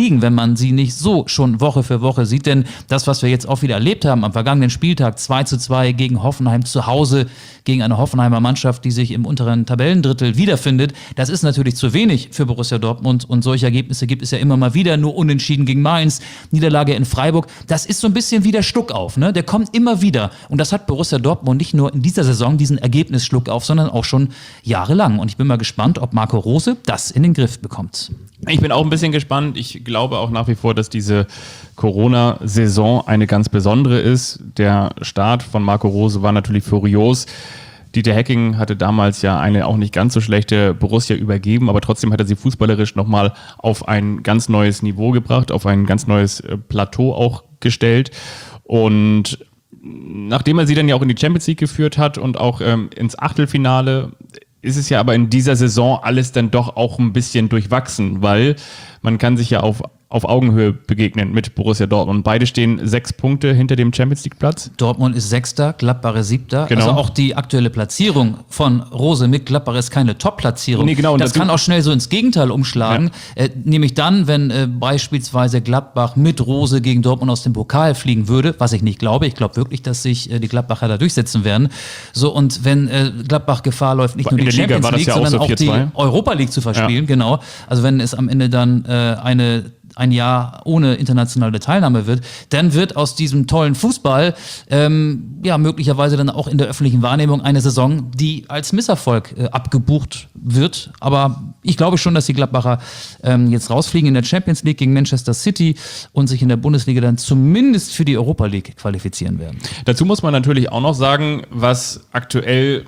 liegen, wenn man sie nicht so schon Woche für Woche sieht. Denn das, was wir jetzt auch wieder erlebt haben am vergangenen Spieltag, 2:2 gegen Hoffenheim zu Hause, gegen eine Hoffenheimer Mannschaft, die sich im unteren Tabellendrittel wiederfindet, das ist natürlich zu wenig für Borussia Dortmund. Und solche Ergebnisse gibt es ja immer mal wieder, nur Unentschieden gegen Mainz, Niederlage in Freiburg. Das ist so ein bisschen wie der Schluckauf, ne? Der kommt immer wieder. Und das hat Borussia Dortmund nicht nur in dieser Saison, diesen Ergebnisschluckauf, sondern auch schon jahrelang. Und ich bin mal gespannt, ob Marco Rose das in den Griff bekommt. Ich bin auch ein bisschen gespannt. Ich glaube auch nach wie vor, dass diese Corona-Saison eine ganz besondere ist. Der Start von Marco Rose war natürlich furios. Dieter Hecking hatte damals ja eine auch nicht ganz so schlechte Borussia übergeben, aber trotzdem hat er sie fußballerisch nochmal auf ein ganz neues Niveau gebracht, auf ein ganz neues Plateau auch gestellt. Und nachdem er sie dann ja auch in die Champions League geführt hat und auch ins Achtelfinale, ist es ja aber in dieser Saison alles dann doch auch ein bisschen durchwachsen, weil man kann sich ja auf Augenhöhe begegnen mit Borussia Dortmund. Beide stehen 6 Punkte hinter dem Champions-League-Platz. Dortmund ist 6., Gladbach ist 7. Genau. Also auch die aktuelle Platzierung von Rose mit Gladbach ist keine Top-Platzierung. Nee, genau. Und das kann auch schnell so ins Gegenteil umschlagen. Ja. Nämlich dann, wenn beispielsweise Gladbach mit Rose gegen Dortmund aus dem Pokal fliegen würde, was ich nicht glaube. Ich glaube wirklich, dass sich die Gladbacher da durchsetzen werden. So, und wenn Gladbach Gefahr läuft, nicht nur die Champions League, sondern auch die Europa League zu verspielen. Ja. Genau. Also wenn es am Ende dann ein Jahr ohne internationale Teilnahme wird, dann wird aus diesem tollen Fußball möglicherweise dann auch in der öffentlichen Wahrnehmung eine Saison, die als Misserfolg abgebucht wird. Aber ich glaube schon, dass die Gladbacher jetzt rausfliegen in der Champions League gegen Manchester City und sich in der Bundesliga dann zumindest für die Europa League qualifizieren werden. Dazu muss man natürlich auch noch sagen, was aktuell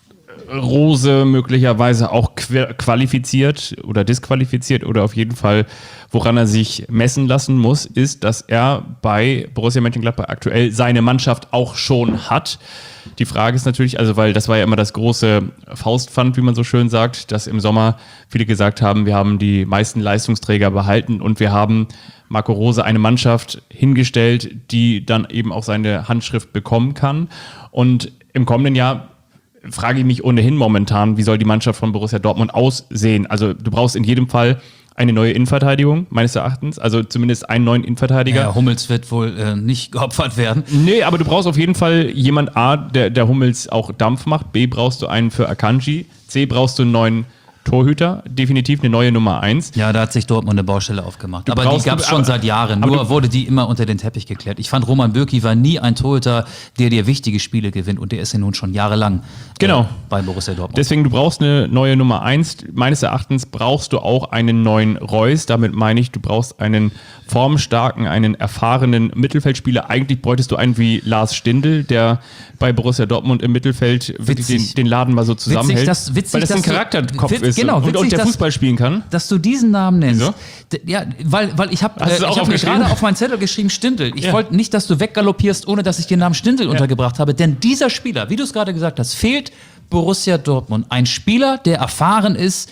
Rose möglicherweise auch qualifiziert oder disqualifiziert oder auf jeden Fall, woran er sich messen lassen muss, ist, dass er bei Borussia Mönchengladbach aktuell seine Mannschaft auch schon hat. Die Frage ist natürlich, also weil das war ja immer das große Faustpfand, wie man so schön sagt, dass im Sommer viele gesagt haben, wir haben die meisten Leistungsträger behalten und wir haben Marco Rose eine Mannschaft hingestellt, die dann eben auch seine Handschrift bekommen kann. Und im kommenden Jahr frage ich mich ohnehin momentan, wie soll die Mannschaft von Borussia Dortmund aussehen? Also du brauchst in jedem Fall eine neue Innenverteidigung, meines Erachtens. Also zumindest einen neuen Innenverteidiger. Ja, Hummels wird wohl nicht geopfert werden. Nee, aber du brauchst auf jeden Fall jemand A, der Hummels auch Dampf macht. B, brauchst du einen für Akanji. C, brauchst du einen neuen Torhüter, definitiv eine neue Nummer 1. Ja, da hat sich Dortmund eine Baustelle aufgemacht. Aber die gab es schon seit Jahren, nur wurde die immer unter den Teppich geklärt. Ich fand, Roman Bürki war nie ein Torhüter, der dir wichtige Spiele gewinnt und der ist ja nun schon jahrelang bei Borussia Dortmund. Deswegen, du brauchst eine neue Nummer 1. Meines Erachtens brauchst du auch einen neuen Reus. Damit meine ich, du brauchst einen formstarken, einen erfahrenen Mittelfeldspieler. Eigentlich bräuchtest du einen wie Lars Stindl, der bei Borussia Dortmund im Mittelfeld wirklich den Laden mal so zusammenhält. Weil das ein Charakterkopf ist genau, und der Fußball spielen kann. Dass du diesen Namen nennst. Wieso? Ja, weil ich habe mir gerade auf meinen Zettel geschrieben Stindl. Ich wollte nicht, dass du weggaloppierst, ohne dass ich den Namen Stindl untergebracht habe. Denn dieser Spieler, wie du es gerade gesagt hast, fehlt Borussia Dortmund. Ein Spieler, der erfahren ist,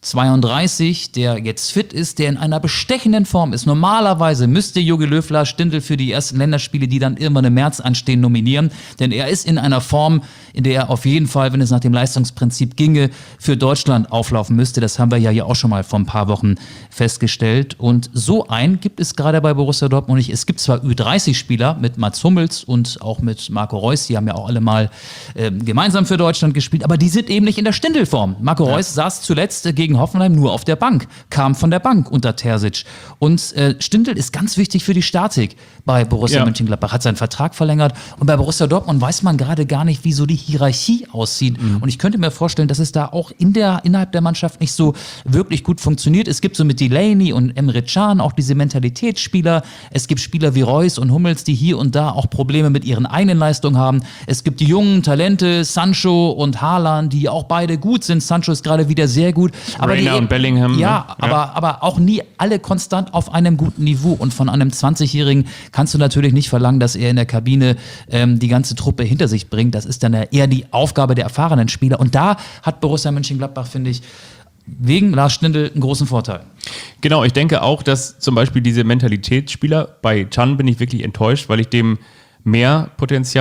32, der jetzt fit ist, der in einer bestechenden Form ist. Normalerweise müsste Jogi Löw Lars Stindl für die ersten Länderspiele, die dann irgendwann im März anstehen, nominieren. Denn er ist in einer Form, in der er auf jeden Fall, wenn es nach dem Leistungsprinzip ginge, für Deutschland auflaufen müsste. Das haben wir ja hier auch schon mal vor ein paar Wochen festgestellt. Und so einen gibt es gerade bei Borussia Dortmund nicht. Es gibt zwar Ü30-Spieler mit Mats Hummels und auch mit Marco Reus, die haben ja auch alle mal gemeinsam für Deutschland gespielt, aber die sind eben nicht in der Stindl-Form. Marco Reus saß zuletzt gegen Hoffenheim nur auf der Bank, kam von der Bank unter Terzic. Und Stindl ist ganz wichtig für die Statik bei Borussia Mönchengladbach, hat seinen Vertrag verlängert. Und bei Borussia Dortmund weiß man gerade gar nicht, wie so die Hierarchie aussieht. Und ich könnte mir vorstellen, dass es da auch innerhalb der Mannschaft nicht so wirklich gut funktioniert. Es gibt so mit Delaney und Emre Can auch diese Mentalitätsspieler. Es gibt Spieler wie Reus und Hummels, die hier und da auch Probleme mit ihren eigenen Leistungen haben. Es gibt die jungen Talente, Sancho und Haaland, die auch beide gut sind. Sancho ist gerade wieder sehr gut. Reina und Bellingham. Ja, aber auch nie alle konstant auf einem guten Niveau. Und von einem 20-Jährigen kannst du natürlich nicht verlangen, dass er in der Kabine die ganze Truppe hinter sich bringt. Das ist dann eher die Aufgabe der erfahrenen Spieler. Und da hat Borussia Mönchengladbach, finde ich, wegen Lars Stindl einen großen Vorteil. Genau, ich denke auch, dass zum Beispiel diese Mentalitätsspieler, bei Can bin ich wirklich enttäuscht, weil ich dem mehr Potenzial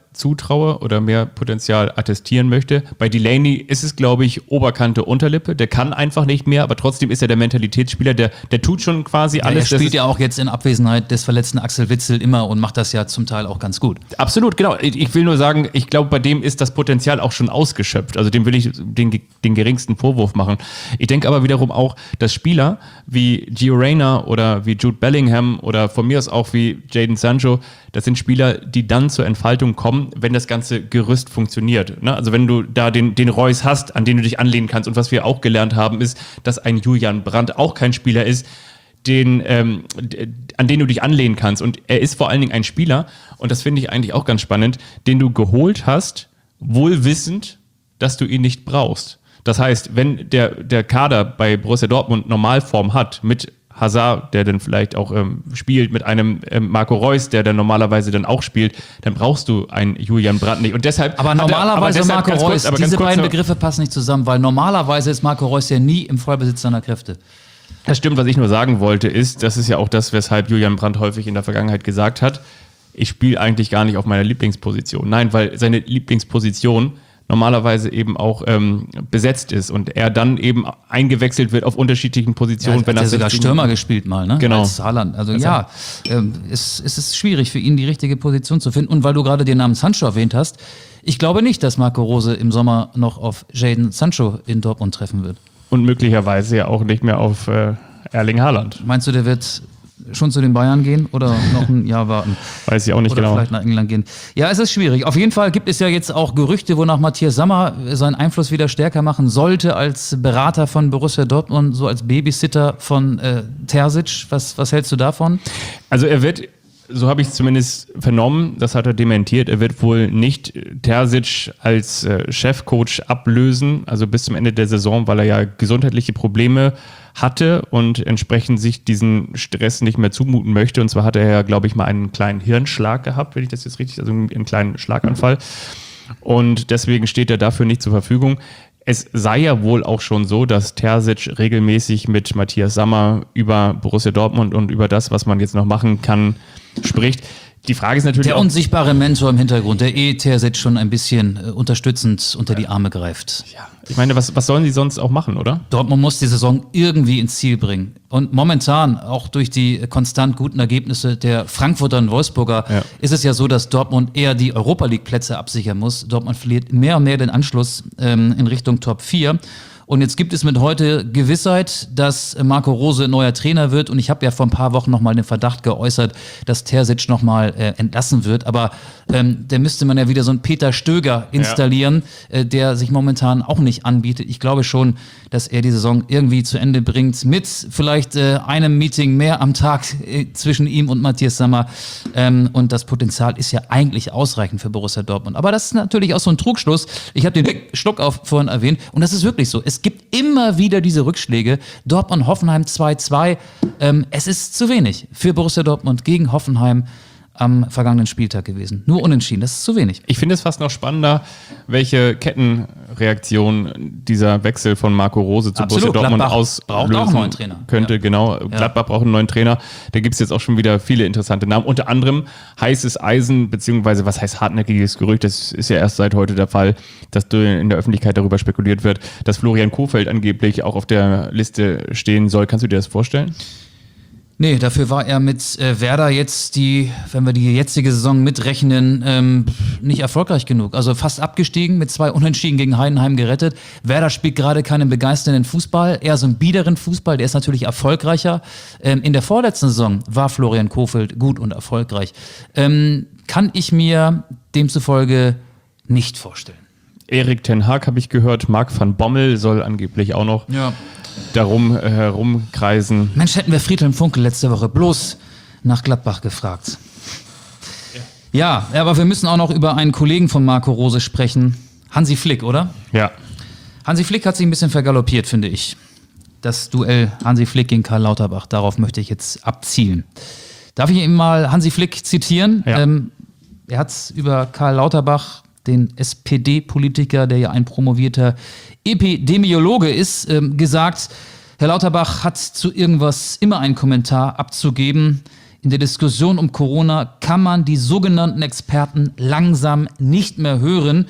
zutraue oder mehr Potenzial attestieren möchte. Bei Delaney ist es, glaube ich, Oberkante, Unterlippe. Der kann einfach nicht mehr, aber trotzdem ist er der Mentalitätsspieler. Der tut schon quasi alles. Er spielt ja auch jetzt in Abwesenheit des verletzten Axel Witsel immer und macht das ja zum Teil auch ganz gut. Absolut, genau. Ich will nur sagen, ich glaube, bei dem ist das Potenzial auch schon ausgeschöpft. Also dem will ich den geringsten Vorwurf machen. Ich denke aber wiederum auch, dass Spieler wie Gio Reyna oder wie Jude Bellingham oder von mir aus auch wie Jadon Sancho, das sind Spieler, die dann zur Entfaltung kommen, wenn das ganze Gerüst funktioniert. Ne? Also wenn du da den Reus hast, an den du dich anlehnen kannst. Und was wir auch gelernt haben, ist, dass ein Julian Brandt auch kein Spieler ist, an den du dich anlehnen kannst. Und er ist vor allen Dingen ein Spieler, und das finde ich eigentlich auch ganz spannend, den du geholt hast, wohl wissend, dass du ihn nicht brauchst. Das heißt, wenn der Kader bei Borussia Dortmund Normalform hat, mit Hazard, der dann vielleicht auch spielt, mit einem Marco Reus, der dann normalerweise dann auch spielt, dann brauchst du einen Julian Brandt nicht. Und deshalb, aber normalerweise Marco Reus, diese beiden Begriffe passen nicht zusammen, weil normalerweise ist Marco Reus ja nie im Vollbesitz seiner Kräfte. Das stimmt, was ich nur sagen wollte, ist, das ist ja auch das, weshalb Julian Brandt häufig in der Vergangenheit gesagt hat, ich spiele eigentlich gar nicht auf meiner Lieblingsposition. Nein, weil seine Lieblingsposition normalerweise eben auch besetzt ist und er dann eben eingewechselt wird auf unterschiedlichen Positionen. Ja, wenn er sogar Stürmer gespielt mal, ne? Genau. Als Haaland. Also es ist schwierig für ihn, die richtige Position zu finden. Und weil du gerade den Namen Sancho erwähnt hast, ich glaube nicht, dass Marco Rose im Sommer noch auf Jadon Sancho in Dortmund treffen wird. Und möglicherweise ja auch nicht mehr auf Erling Haaland. Meinst du, der wird schon zu den Bayern gehen oder noch ein Jahr warten? Weiß ich auch nicht oder genau. Oder vielleicht nach England gehen. Ja, es ist schwierig. Auf jeden Fall gibt es ja jetzt auch Gerüchte, wonach Matthias Sammer seinen Einfluss wieder stärker machen sollte als Berater von Borussia Dortmund, so als Babysitter von Terzic. Was hältst du davon? Also er wird, so habe ich es zumindest vernommen, das hat er dementiert, er wird wohl nicht Terzic als Chefcoach ablösen, also bis zum Ende der Saison, weil er ja gesundheitliche Probleme hatte und entsprechend sich diesen Stress nicht mehr zumuten möchte. Und zwar hatte er ja, glaube ich, mal einen kleinen Hirnschlag gehabt, wenn ich das jetzt richtig, also einen kleinen Schlaganfall. Und deswegen steht er dafür nicht zur Verfügung. Es sei ja wohl auch schon so, dass Terzic regelmäßig mit Matthias Sammer über Borussia Dortmund und über das, was man jetzt noch machen kann, spricht. Die Frage ist natürlich der auch, unsichtbare Mentor im Hintergrund, der Terzic schon ein bisschen unterstützend unter die Arme greift. Ja, ich meine, was sollen sie sonst auch machen, oder? Dortmund muss die Saison irgendwie ins Ziel bringen. Und momentan, auch durch die konstant guten Ergebnisse der Frankfurter und Wolfsburger, ist es ja so, dass Dortmund eher die Europa-League-Plätze absichern muss. Dortmund verliert mehr und mehr den Anschluss in Richtung Top 4. Und jetzt gibt es mit heute Gewissheit, dass Marco Rose neuer Trainer wird. Und ich habe ja vor ein paar Wochen nochmal den Verdacht geäußert, dass Terzic nochmal entlassen wird. Aber da müsste man ja wieder so einen Peter Stöger installieren, der sich momentan auch nicht anbietet. Ich glaube schon, dass er die Saison irgendwie zu Ende bringt mit vielleicht einem Meeting mehr am Tag zwischen ihm und Matthias Sammer. Und das Potenzial ist ja eigentlich ausreichend für Borussia Dortmund. Aber das ist natürlich auch so ein Trugschluss. Ich habe den Schluckauf vorhin erwähnt. Und das ist wirklich so. Es gibt immer wieder diese Rückschläge. Dortmund-Hoffenheim 2-2. Es ist zu wenig für Borussia Dortmund gegen Hoffenheim am vergangenen Spieltag gewesen. Nur unentschieden, das ist zu wenig. Ich finde es fast noch spannender, welche Kettenreaktion dieser Wechsel von Marco Rose zu Borussia Dortmund auslösen braucht auch einen neuen Trainer. Könnte. Ja. Genau. Gladbach braucht einen neuen Trainer. Da gibt es jetzt auch schon wieder viele interessante Namen. Unter anderem heißes Eisen, beziehungsweise was heißt hartnäckiges Gerücht, das ist ja erst seit heute der Fall, dass in der Öffentlichkeit darüber spekuliert wird, dass Florian Kohfeldt angeblich auch auf der Liste stehen soll. Kannst du dir das vorstellen? Nee, dafür war er mit Werder jetzt wenn wir die jetzige Saison mitrechnen, nicht erfolgreich genug. Also fast abgestiegen, mit 2 Unentschieden gegen Heidenheim gerettet. Werder spielt gerade keinen begeisternden Fußball, eher so einen biederen Fußball, der ist natürlich erfolgreicher. In der vorletzten Saison war Florian Kohfeldt gut und erfolgreich. Kann ich mir demzufolge nicht vorstellen. Erik ten Hag habe ich gehört, Marc van Bommel soll angeblich auch noch darum herumkreisen. Mensch, hätten wir Friedhelm Funkel letzte Woche bloß nach Gladbach gefragt. Ja, aber wir müssen auch noch über einen Kollegen von Marco Rose sprechen. Hansi Flick, oder? Ja. Hansi Flick hat sich ein bisschen vergaloppiert, finde ich. Das Duell Hansi Flick gegen Karl Lauterbach, darauf möchte ich jetzt abzielen. Darf ich ihm mal Hansi Flick zitieren? Ja. Er hat über Karl Lauterbach, den SPD-Politiker, der ja ein promovierter Epidemiologe ist, gesagt, Herr Lauterbach hat zu irgendwas immer einen Kommentar abzugeben. in der Diskussion um Corona kann man die sogenannten Experten langsam nicht mehr hören.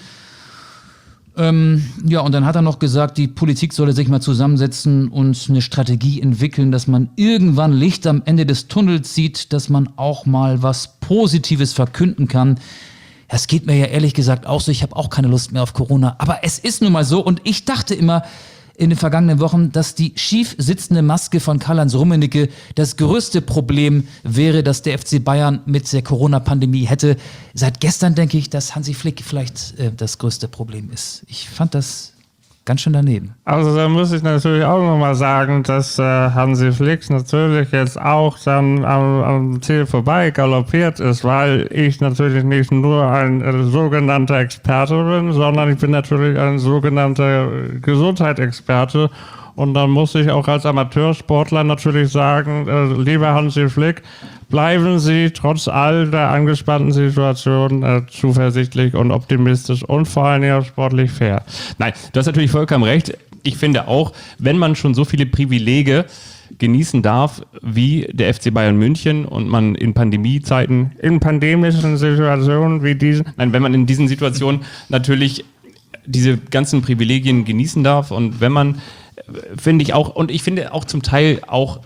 Ja, und dann hat er noch gesagt, die Politik solle sich mal zusammensetzen und eine Strategie entwickeln, dass man irgendwann Licht am Ende des Tunnels sieht, dass man auch mal was Positives verkünden kann. Das geht mir ja ehrlich gesagt auch so, ich habe auch keine Lust mehr auf Corona, aber es ist nun mal so und ich dachte immer in den vergangenen Wochen, dass die schief sitzende Maske von Karl-Heinz Rummenigge das größte Problem wäre, das der FC Bayern mit der Corona-Pandemie hätte. Seit gestern denke ich, dass Hansi Flick vielleicht das größte Problem ist. Ich fand das ganz schön daneben. Also da muss ich natürlich auch nochmal sagen, dass Hansi Flick natürlich jetzt auch dann am Ziel vorbei galoppiert ist, weil ich natürlich nicht nur ein sogenannter Experte bin, sondern ich bin natürlich ein sogenannter Gesundheitsexperte. Und dann muss ich auch als Amateursportler natürlich sagen, lieber Hansi Flick, bleiben Sie trotz all der angespannten Situation zuversichtlich und optimistisch und vor allem auch sportlich fair. Nein, du hast natürlich vollkommen recht. Ich finde auch, wenn man schon so viele Privilegien genießen darf, wie der FC Bayern München und man in Pandemiezeiten, in pandemischen Situationen wie diesen, wenn man in diesen Situationen natürlich diese ganzen Privilegien genießen darf und wenn man, finde ich auch, und ich finde auch zum Teil auch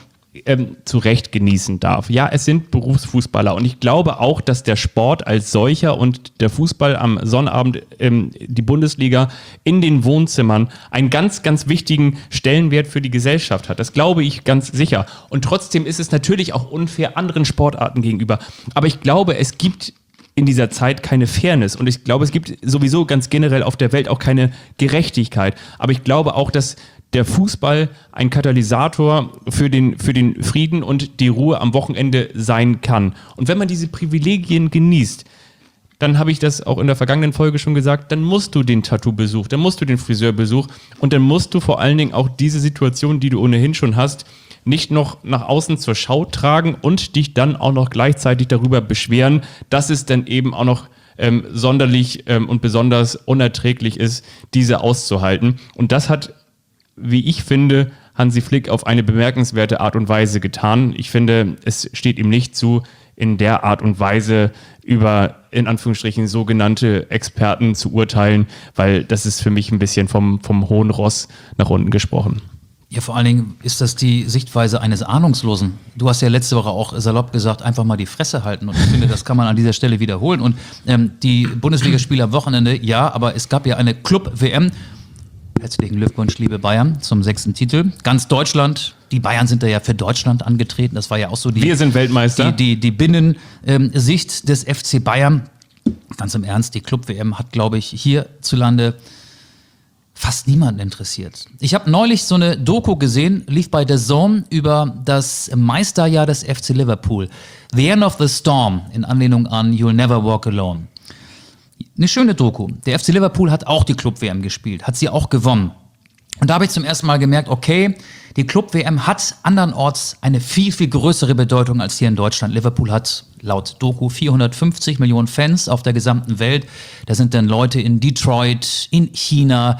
zu Recht genießen darf. Ja, es sind Berufsfußballer und ich glaube auch, dass der Sport als solcher und der Fußball am Sonnabend, die Bundesliga in den Wohnzimmern einen ganz, ganz wichtigen Stellenwert für die Gesellschaft hat. Das glaube ich ganz sicher. Und trotzdem ist es natürlich auch unfair anderen Sportarten gegenüber. Aber ich glaube, es gibt in dieser Zeit keine Fairness und ich glaube, es gibt sowieso ganz generell auf der Welt auch keine Gerechtigkeit. Aber ich glaube auch, dass der Fußball ein Katalysator für den Frieden und die Ruhe am Wochenende sein kann. Und wenn man diese Privilegien genießt, dann habe ich das auch in der vergangenen Folge schon gesagt, dann musst du den Tattoo-Besuch, dann musst du den Friseurbesuch und dann musst du vor allen Dingen auch diese Situation, die du ohnehin schon hast, nicht noch nach außen zur Schau tragen und dich dann auch noch gleichzeitig darüber beschweren, dass es dann eben auch noch sonderlich und besonders unerträglich ist, diese auszuhalten. Und das hat, wie ich finde, Hansi Flick auf eine bemerkenswerte Art und Weise getan. Ich finde, es steht ihm nicht zu, in der Art und Weise über, in Anführungsstrichen, sogenannte Experten zu urteilen, weil das ist für mich ein bisschen vom hohen Ross nach unten gesprochen. Ja, vor allen Dingen ist das die Sichtweise eines Ahnungslosen. Du hast ja letzte Woche auch salopp gesagt, einfach mal die Fresse halten. Und ich finde, das kann man an dieser Stelle wiederholen. Und die Bundesligaspiele am Wochenende, ja, aber es gab ja eine Club-WM. Herzlichen Glückwunsch, liebe Bayern, zum 6. Titel. Ganz Deutschland, die Bayern sind da ja für Deutschland angetreten. Das war ja auch so Wir sind Weltmeister. Die Binnensicht des FC Bayern. Ganz im Ernst, die Club-WM hat, glaube ich, hierzulande fast niemanden interessiert. Ich habe neulich so eine Doku gesehen, lief bei DAZN über das Meisterjahr des FC Liverpool. The End of the Storm, in Anlehnung an You'll Never Walk Alone. Eine schöne Doku. Der FC Liverpool hat auch die Club-WM gespielt, hat sie auch gewonnen. Und da habe ich zum ersten Mal gemerkt, okay, die Club-WM hat andernorts eine viel, viel größere Bedeutung als hier in Deutschland. Liverpool hat laut Doku 450 Millionen Fans auf der gesamten Welt. Da sind dann Leute in Detroit, in China,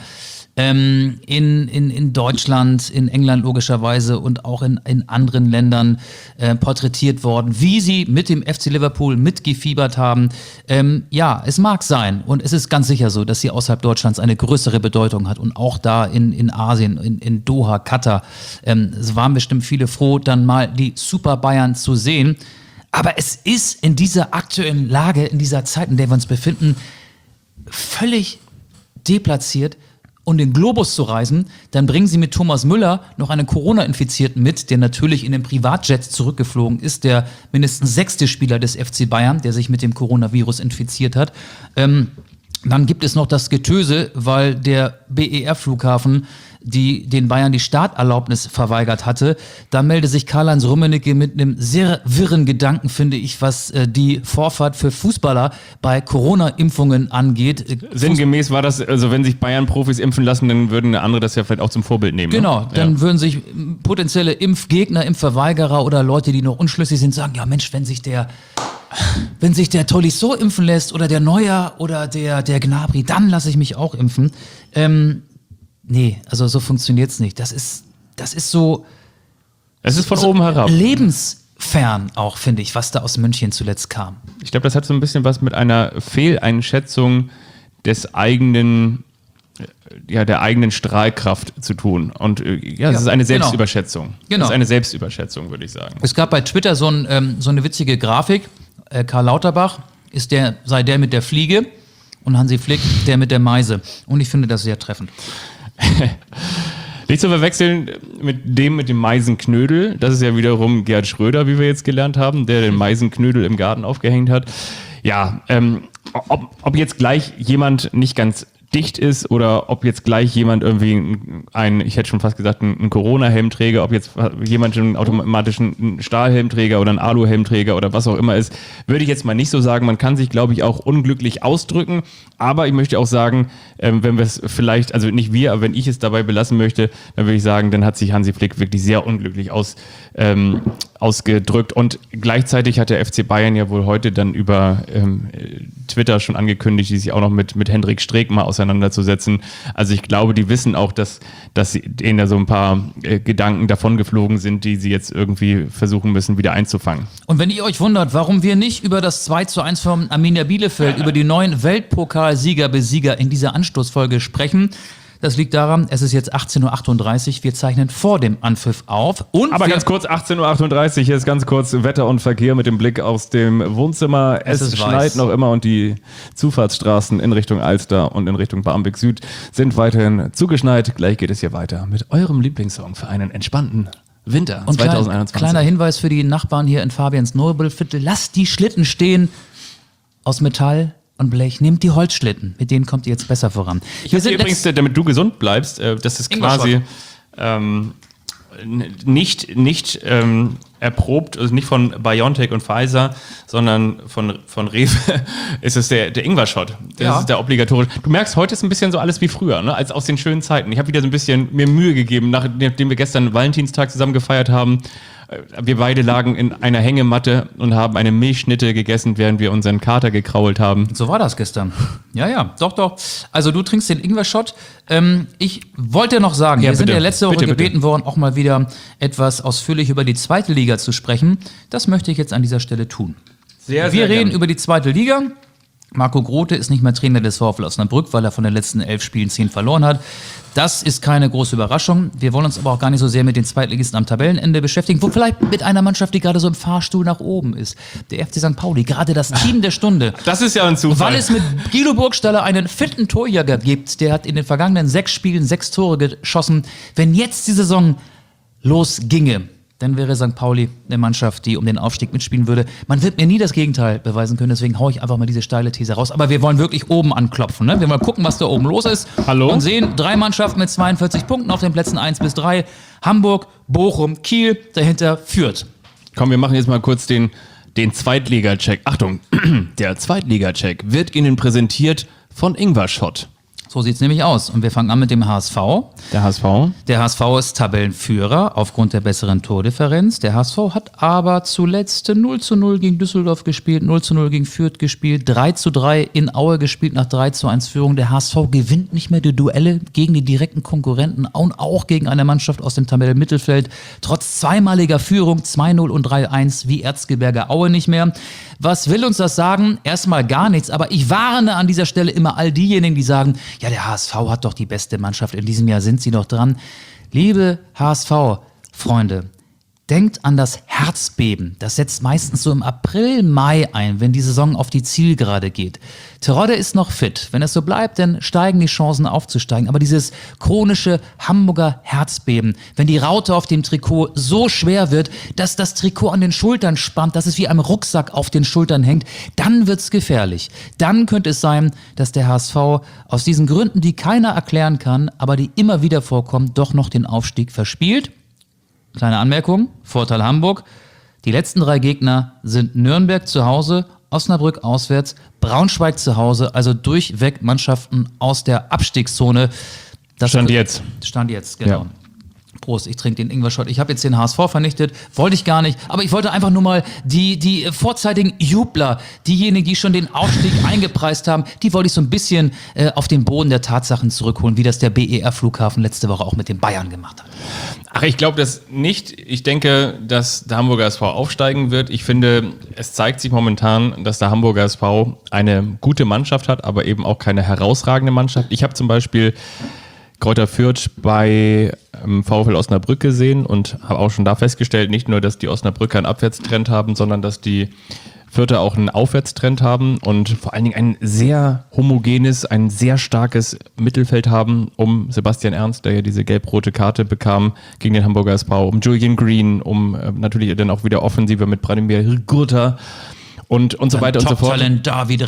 in Deutschland, in England logischerweise und auch in anderen Ländern porträtiert worden, wie sie mit dem FC Liverpool mitgefiebert haben. Ja, es mag sein und es ist ganz sicher so, dass sie außerhalb Deutschlands eine größere Bedeutung hat und auch da in Asien, in Doha, Katar. Es waren bestimmt viele froh, dann mal die Super Bayern zu sehen. Aber es ist in dieser aktuellen Lage, in dieser Zeit, in der wir uns befinden, völlig deplatziert, und den Globus zu reisen, dann bringen sie mit Thomas Müller noch einen Corona-Infizierten mit, der natürlich in den Privatjet zurückgeflogen ist, der mindestens 6. Spieler des FC Bayern, der sich mit dem Coronavirus infiziert hat. Dann gibt es noch das Getöse, weil der BER-Flughafen den Bayern die Starterlaubnis verweigert hatte. Da meldete sich Karl-Heinz Rummenigge mit einem sehr wirren Gedanken, finde ich, was die Vorfahrt für Fußballer bei Corona-Impfungen angeht. Sinngemäß war das, also wenn sich Bayern-Profis impfen lassen, dann würden andere das ja vielleicht auch zum Vorbild nehmen. Genau, ne? Dann würden sich potenzielle Impfgegner, Impfverweigerer oder Leute, die noch unschlüssig sind, sagen, ja Mensch, wenn sich der Tolisso impfen lässt oder der Neuer oder der Gnabry, dann lasse ich mich auch impfen. Nee, also so funktioniert's nicht. Das ist so. Es ist von oben herab. fern auch, finde ich, was da aus München zuletzt kam. Ich glaube, das hat so ein bisschen was mit einer Fehleinschätzung des eigenen, der eigenen Strahlkraft zu tun. Und es ist eine Selbstüberschätzung. Genau. Das ist eine Selbstüberschätzung, würde ich sagen. Es gab bei Twitter so eine witzige Grafik. Karl Lauterbach sei der mit der Fliege und Hansi Flick der mit der Meise. Und ich finde das sehr treffend. Nicht zu verwechseln mit dem Meisenknödel. Das ist ja wiederum Gerhard Schröder, wie wir jetzt gelernt haben, der den Meisenknödel im Garten aufgehängt hat. Ja, ob jetzt gleich jemand nicht ganz dicht ist oder ob jetzt gleich jemand irgendwie ich hätte schon fast gesagt, einen Corona-Helmträger, ob jetzt jemand einen automatischen Stahlhelmträger oder einen Aluhelmträger oder was auch immer ist, würde ich jetzt mal nicht so sagen. Man kann sich, glaube ich, auch unglücklich ausdrücken. Aber ich möchte auch sagen, wenn wir es vielleicht, also nicht wir, aber wenn ich es dabei belassen möchte, dann würde ich sagen, dann hat sich Hansi Flick wirklich sehr unglücklich ausgedrückt. Und gleichzeitig hat der FC Bayern ja wohl heute dann über Twitter schon angekündigt, die sich auch noch mit Hendrik Streeck mal auseinanderzusetzen. Also ich glaube, die wissen auch, dass denen da so ein paar Gedanken davongeflogen sind, die sie jetzt irgendwie versuchen müssen, wieder einzufangen. Und wenn ihr euch wundert, warum wir nicht über das 2:1 von Arminia Bielefeld, über die neuen Weltpokalsieger in dieser Anstoßfolge sprechen, das liegt daran, es ist jetzt 18:38 Uhr, wir zeichnen vor dem Anpfiff auf. Aber ganz kurz, 18:38 Uhr, hier ist ganz kurz Wetter und Verkehr mit dem Blick aus dem Wohnzimmer. Es schneit noch immer und die Zufahrtsstraßen in Richtung Alster und in Richtung Barmbek Süd sind weiterhin zugeschneit. Gleich geht es hier weiter mit eurem Lieblingssong für einen entspannten Winter und 2021. Kleiner Hinweis für die Nachbarn hier in Fabians Nobelviertel, lasst die Schlitten stehen aus Metall und Blech, nehmt die Holzschlitten, mit denen kommt ihr jetzt besser voran. Wir sind übrigens, damit du gesund bleibst, das ist quasi nicht erprobt, also nicht von BioNTech und Pfizer, sondern von Rewe ist es der Ingwer-Shot. Das ist der obligatorische. Du merkst, heute ist ein bisschen so alles wie früher, ne? Als aus den schönen Zeiten. Ich habe wieder so ein bisschen mir Mühe gegeben, nachdem wir gestern Valentinstag zusammen gefeiert haben. Wir beide lagen in einer Hängematte und haben eine Milchschnitte gegessen, während wir unseren Kater gekrault haben. So war das gestern. Ja, doch. Also du trinkst den Ingwer-Shot. Ich wollte noch sagen, wir sind ja letzte Woche gebeten worden, auch mal wieder etwas ausführlich über die zweite Liga zu sprechen. Das möchte ich jetzt an dieser Stelle tun. Wir reden über die zweite Liga. Marco Grote ist nicht mehr Trainer des VfL Osnabrück, weil er von den letzten 11 Spielen 10 verloren hat. Das ist keine große Überraschung. Wir wollen uns aber auch gar nicht so sehr mit den Zweitligisten am Tabellenende beschäftigen, wo vielleicht mit einer Mannschaft, die gerade so im Fahrstuhl nach oben ist. Der FC St. Pauli, gerade das Team der Stunde. Das ist ja ein Zufall. Weil es mit Guido Burgstaller einen fitten Torjäger gibt, der hat in den vergangenen 6 Spielen 6 Tore geschossen. Wenn jetzt die Saison losginge, dann wäre St. Pauli eine Mannschaft, die um den Aufstieg mitspielen würde. Man wird mir nie das Gegenteil beweisen können, deswegen haue ich einfach mal diese steile These raus. Aber wir wollen wirklich oben anklopfen. Ne? Wir wollen gucken, was da oben los ist. Hallo? Und sehen 3 Mannschaften mit 42 Punkten auf den Plätzen 1 bis 3. Hamburg, Bochum, Kiel, dahinter Fürth. Komm, wir machen jetzt mal kurz den Zweitliga-Check. Achtung, der Zweitliga-Check wird Ihnen präsentiert von Ingwer-Shot. So sieht es nämlich aus. Und wir fangen an mit dem HSV. Der HSV? Der HSV ist Tabellenführer aufgrund der besseren Tordifferenz. Der HSV hat aber zuletzt 0:0 gegen Düsseldorf gespielt, 0:0 gegen Fürth gespielt, 3:3 in Aue gespielt nach 3:1 Führung. Der HSV gewinnt nicht mehr die Duelle gegen die direkten Konkurrenten und auch gegen eine Mannschaft aus dem Tabellenmittelfeld. Trotz zweimaliger Führung 2:0 und 3:1 wie Erzgebirge Aue nicht mehr. Was will uns das sagen? Erstmal gar nichts, aber ich warne an dieser Stelle immer all diejenigen, die sagen, ja, der HSV hat doch die beste Mannschaft, in diesem Jahr sind sie doch dran. Liebe HSV-Freunde, denkt an das Herzbeben. Das setzt meistens so im April, Mai ein, wenn die Saison auf die Zielgerade geht. Terodde ist noch fit. Wenn es so bleibt, dann steigen die Chancen aufzusteigen. Aber dieses chronische Hamburger Herzbeben, wenn die Raute auf dem Trikot so schwer wird, dass das Trikot an den Schultern spannt, dass es wie ein Rucksack auf den Schultern hängt, dann wird's gefährlich. Dann könnte es sein, dass der HSV aus diesen Gründen, die keiner erklären kann, aber die immer wieder vorkommen, doch noch den Aufstieg verspielt. Kleine Anmerkung, Vorteil Hamburg. Die letzten 3 Gegner sind Nürnberg zu Hause, Osnabrück auswärts, Braunschweig zu Hause, also durchweg Mannschaften aus der Abstiegszone. Stand jetzt, genau. Ja. Prost, ich trinke den Ingwer-Shot. Ich habe jetzt den HSV vernichtet, wollte ich gar nicht. Aber ich wollte einfach nur mal die vorzeitigen Jubler, diejenigen, die schon den Aufstieg eingepreist haben, die wollte ich so ein bisschen auf den Boden der Tatsachen zurückholen, wie das der BER-Flughafen letzte Woche auch mit den Bayern gemacht hat. Ach, ich glaube das nicht. Ich denke, dass der Hamburger SV aufsteigen wird. Ich finde, es zeigt sich momentan, dass der Hamburger SV eine gute Mannschaft hat, aber eben auch keine herausragende Mannschaft. Ich habe zum Beispiel Greuther Fürth bei VfL Osnabrück gesehen und habe auch schon da festgestellt, nicht nur, dass die Osnabrücker einen Abwärtstrend haben, sondern dass die Fürther auch einen Aufwärtstrend haben und vor allen Dingen ein sehr homogenes, ein sehr starkes Mittelfeld haben, um Sebastian Ernst, der ja diese gelb-rote Karte bekam gegen den Hamburger SV, um Julian Green, um natürlich dann auch wieder Offensive mit Branimir Gurta und so weiter und so fort. Top-Talent David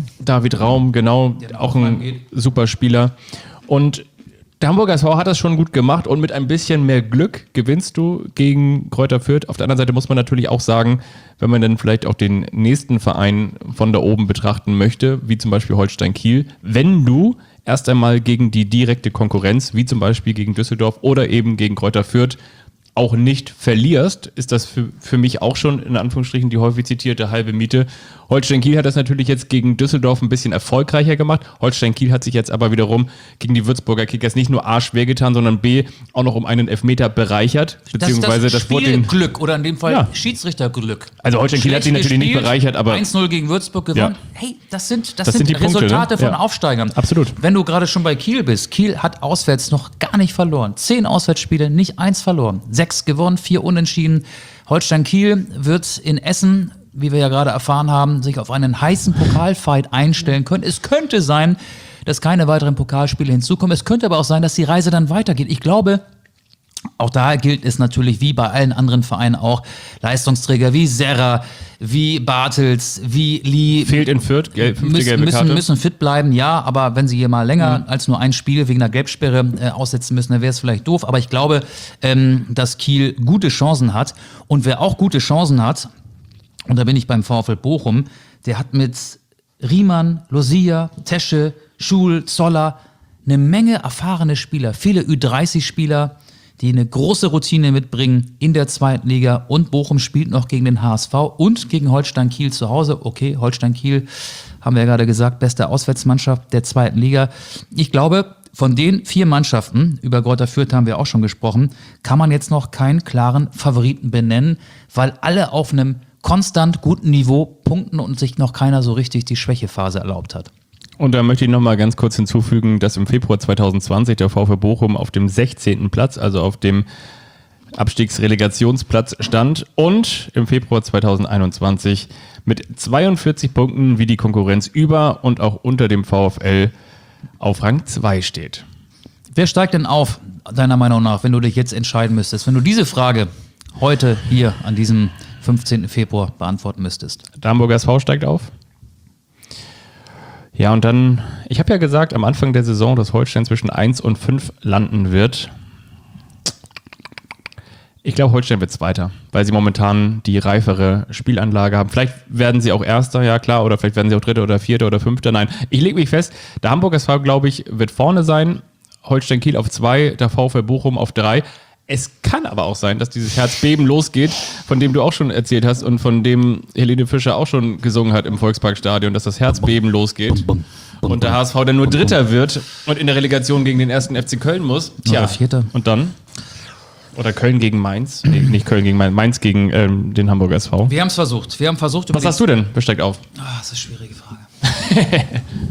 Raum, genau, auch ein super Spieler. Und der Hamburger SV hat das schon gut gemacht und mit ein bisschen mehr Glück gewinnst du gegen Greuther Fürth. Auf der anderen Seite muss man natürlich auch sagen, wenn man dann vielleicht auch den nächsten Verein von da oben betrachten möchte, wie zum Beispiel Holstein Kiel, wenn du erst einmal gegen die direkte Konkurrenz, wie zum Beispiel gegen Düsseldorf oder eben gegen Greuther Fürth, auch nicht verlierst, ist das für mich auch schon in Anführungsstrichen die häufig zitierte halbe Miete. Holstein Kiel hat das natürlich jetzt gegen Düsseldorf ein bisschen erfolgreicher gemacht. Holstein Kiel hat sich jetzt aber wiederum gegen die Würzburger Kickers nicht nur A schwer getan, sondern B auch noch um einen Elfmeter bereichert. Beziehungsweise das Spielglück oder in dem Fall Schiedsrichterglück. Also Holstein Kiel hat sich natürlich nicht bereichert, aber 1-0 gegen Würzburg gewonnen. Ja. Hey, das sind die Resultate Punkte, ne? von Aufsteigern. Absolut. Wenn du gerade schon bei Kiel bist, Kiel hat auswärts noch gar nicht verloren. 10 Auswärtsspiele, nicht 1 verloren. 6 gewonnen, 4 unentschieden. Holstein Kiel wird in Essen, wie wir ja gerade erfahren haben, sich auf einen heißen Pokalfight einstellen können. Es könnte sein, dass keine weiteren Pokalspiele hinzukommen. Es könnte aber auch sein, dass die Reise dann weitergeht. Ich glaube, auch da gilt es natürlich wie bei allen anderen Vereinen auch, Leistungsträger wie Serra, wie Bartels, wie Lee. Fehlt in Fürth, fünfte gelbe Karte. Müssen fit bleiben, ja, aber wenn sie hier mal länger als nur ein Spiel wegen einer Gelbsperre aussetzen müssen, dann wäre es vielleicht doof. Aber ich glaube, dass Kiel gute Chancen hat. Und wer auch gute Chancen hat, und da bin ich beim VfL Bochum, der hat mit Riemann, Lucia, Tesche, Schul, Zoller eine Menge erfahrene Spieler, viele Ü30-Spieler, die eine große Routine mitbringen in der zweiten Liga. Und Bochum spielt noch gegen den HSV und gegen Holstein Kiel zu Hause. Okay, Holstein Kiel, haben wir ja gerade gesagt, beste Auswärtsmannschaft der zweiten Liga. Ich glaube, von den 4 Mannschaften, über Greuther Fürth haben wir auch schon gesprochen, kann man jetzt noch keinen klaren Favoriten benennen, weil alle auf einem konstant guten Niveau punkten und sich noch keiner so richtig die Schwächephase erlaubt hat. Und da möchte ich noch mal ganz kurz hinzufügen, dass im Februar 2020 der VfL Bochum auf dem 16. Platz, also auf dem Abstiegsrelegationsplatz stand und im Februar 2021 mit 42 Punkten wie die Konkurrenz über und auch unter dem VfL auf Rang 2 steht. Wer steigt denn auf, deiner Meinung nach, wenn du dich jetzt entscheiden müsstest, wenn du diese Frage heute hier an diesem 15. Februar beantworten müsstest? Der Hamburger SV steigt auf. Ja, und dann, ich habe ja gesagt am Anfang der Saison, dass Holstein zwischen 1 und 5 landen wird. Ich glaube, Holstein wird Zweiter, weil sie momentan die reifere Spielanlage haben. Vielleicht werden sie auch Erster, ja klar, oder vielleicht werden sie auch Dritter oder Vierter oder Fünfter. Nein, ich lege mich fest, der Hamburger SV, glaube ich, wird vorne sein, Holstein Kiel auf 2, der VfL Bochum auf 3. Es kann aber auch sein, dass dieses Herzbeben losgeht, von dem du auch schon erzählt hast und von dem Helene Fischer auch schon gesungen hat im Volksparkstadion, dass das Herzbeben losgeht und der HSV dann nur Dritter wird und in der Relegation gegen den 1. FC Köln muss. Tja, Vierter. Und dann? Oder Köln gegen Mainz? Nee, nicht Köln gegen Mainz, Mainz gegen den Hamburger SV. Wir haben es versucht. Was hast du denn? Wer steigt auf? Das ist eine schwierige Frage.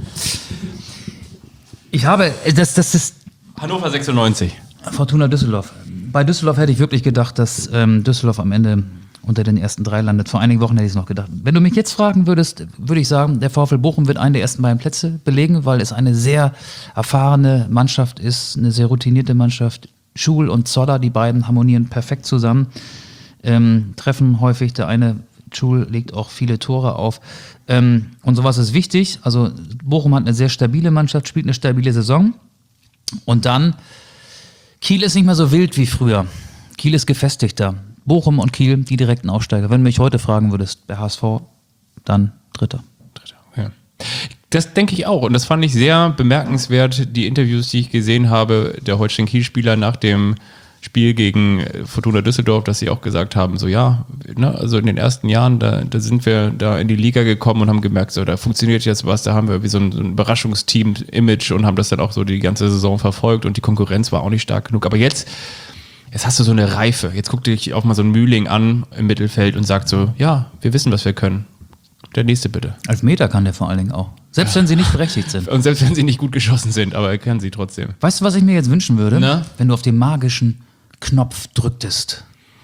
Ich habe, das ist Hannover 96. Fortuna Düsseldorf. Bei Düsseldorf hätte ich wirklich gedacht, dass Düsseldorf am Ende unter den ersten 3 landet. Vor einigen Wochen hätte ich es noch gedacht. Wenn du mich jetzt fragen würdest, würde ich sagen, der VfL Bochum wird einen der ersten beiden Plätze belegen, weil es eine sehr erfahrene Mannschaft ist, eine sehr routinierte Mannschaft. Schul und Zoller, die beiden harmonieren perfekt zusammen, treffen häufig. Der eine, Schul, legt auch viele Tore auf. Und sowas ist wichtig. Also Bochum hat eine sehr stabile Mannschaft, spielt eine stabile Saison. Und dann, Kiel ist nicht mehr so wild wie früher. Kiel ist gefestigter. Bochum und Kiel, die direkten Aufsteiger. Wenn du mich heute fragen würdest, der HSV, dann Dritter. Ja. Das denke ich auch. Und das fand ich sehr bemerkenswert, die Interviews, die ich gesehen habe, der Holstein-Kiel-Spieler nach dem Spiel gegen Fortuna Düsseldorf, dass sie auch gesagt haben, so ja, ne, also in den ersten Jahren, da sind wir da in die Liga gekommen und haben gemerkt, so da funktioniert jetzt was, da haben wir wie so ein Überraschungsteam-Image und haben das dann auch so die ganze Saison verfolgt und die Konkurrenz war auch nicht stark genug. Aber jetzt hast du so eine Reife. Jetzt guck dich auch mal so ein Mühling an im Mittelfeld und sagt so, ja, wir wissen, was wir können. Der nächste bitte. Als Meter kann der vor allen Dingen auch. Selbst wenn sie nicht berechtigt sind. Und selbst wenn sie nicht gut geschossen sind, aber er kann sie trotzdem. Weißt du, was ich mir jetzt wünschen würde? Na? Wenn du auf den magischen Knopf drücktest.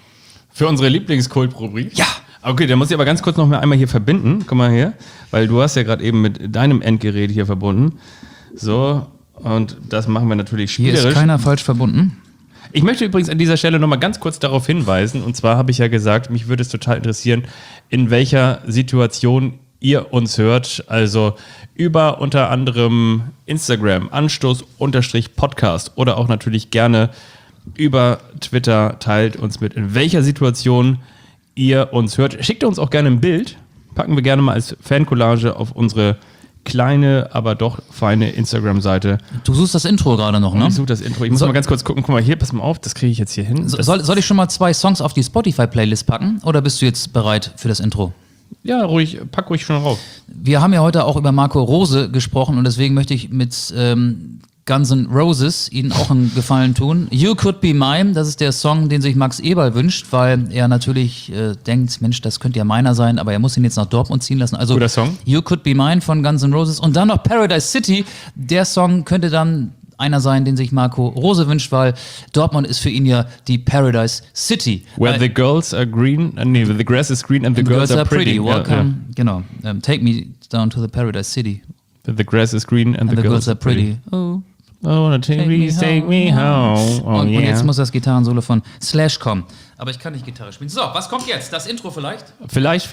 Für unsere Lieblingskult-Rubrik? Ja! Okay, dann muss ich aber ganz kurz noch mal einmal hier verbinden. Guck mal hier, weil du hast ja gerade eben mit deinem Endgerät hier verbunden. So, und das machen wir natürlich spielerisch. Hier ist keiner falsch verbunden. Ich möchte übrigens an dieser Stelle noch mal ganz kurz darauf hinweisen. Und zwar habe ich ja gesagt, mich würde es total interessieren, in welcher Situation ihr uns hört. Also über unter anderem Instagram, Anstoß_Podcast oder auch natürlich gerne über Twitter. Teilt uns mit, in welcher Situation ihr uns hört. Schickt uns auch gerne ein Bild. Packen wir gerne mal als Fancollage auf unsere kleine, aber doch feine Instagram-Seite. Du suchst das Intro gerade noch, ne? Ich suche das Intro. Ich muss mal ganz kurz gucken. Guck mal hier, pass mal auf, das kriege ich jetzt hier hin. Soll ich schon mal 2 Songs auf die Spotify-Playlist packen? Oder bist du jetzt bereit für das Intro? Ja, ruhig, pack ruhig schon rauf. Wir haben ja heute auch über Marco Rose gesprochen und deswegen möchte ich mit Guns N' Roses ihnen auch einen Gefallen tun. You Could Be Mine, das ist der Song, den sich Max Eberl wünscht, weil er natürlich denkt, Mensch, das könnte ja meiner sein, aber er muss ihn jetzt nach Dortmund ziehen lassen. Also guter Song. You Could Be Mine von Guns N' Roses und dann noch Paradise City. Der Song könnte dann einer sein, den sich Marco Rose wünscht, weil Dortmund ist für ihn ja die Paradise City. Where the girls are green, the grass is green and the girls are pretty. Welcome, genau. Take me down to the Paradise City. The grass is green and the girls are pretty. Oh. I wanna take me home. Oh, und yeah. jetzt muss das Gitarrensolo von Slash kommen. Aber ich kann nicht Gitarre spielen. So, was kommt jetzt? Das Intro vielleicht? Vielleicht.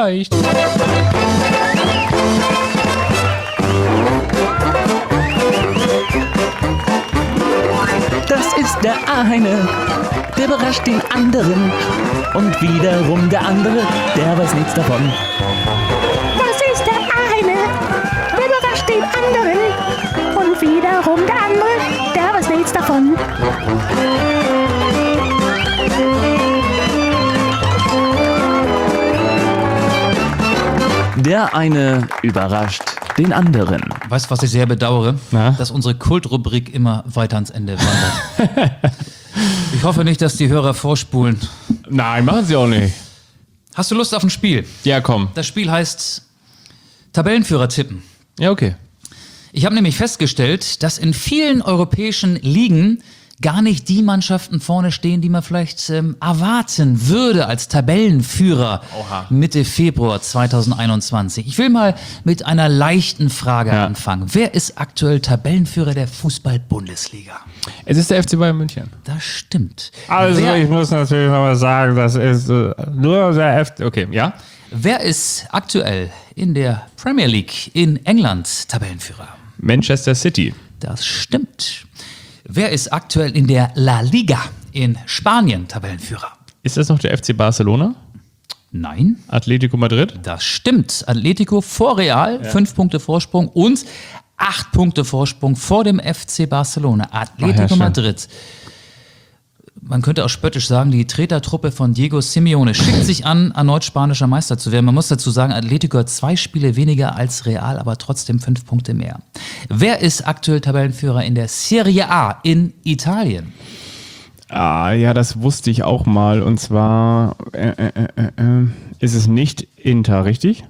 Das ist der eine, der überrascht den anderen. Und wiederum der andere, der weiß nichts davon. Das ist der eine, der überrascht den anderen. Und wiederum der andere, der weiß nichts davon. Der eine überrascht den anderen. Weißt du, was ich sehr bedauere? Na? Dass unsere Kultrubrik immer weiter ans Ende wandert. Ich hoffe nicht, dass die Hörer vorspulen. Nein, machen sie auch nicht. Hast du Lust auf ein Spiel? Ja, komm. Das Spiel heißt Tabellenführer tippen. Ja, okay. Ich habe nämlich festgestellt, dass in vielen europäischen Ligen gar nicht die Mannschaften vorne stehen, die man vielleicht erwarten würde als Tabellenführer Mitte Februar 2021. Ich will mal mit einer leichten Frage anfangen. Wer ist aktuell Tabellenführer der Fußball-Bundesliga? Es ist der FC Bayern München. Das stimmt. Also ich muss natürlich nochmal sagen, das ist nur der Okay, ja? Wer ist aktuell in der Premier League in England Tabellenführer? Manchester City. Das stimmt. Wer ist aktuell in der La Liga in Spanien Tabellenführer? Ist das noch der FC Barcelona? Nein, Atletico Madrid? das stimmt. Atletico vor Real, 5 Punkte Vorsprung und 8 Punkte Vorsprung vor dem FC Barcelona. Atletico schön. Madrid. Man könnte auch spöttisch sagen, die Tretertruppe von Diego Simeone schickt sich an, erneut spanischer Meister zu werden. Man muss dazu sagen, Atletico hat 2 Spiele weniger als Real, aber trotzdem 5 Punkte mehr. Wer ist aktuell Tabellenführer in der Serie A in Italien? Ah, ja, das wusste ich auch mal. Und zwar ist es nicht Inter, richtig?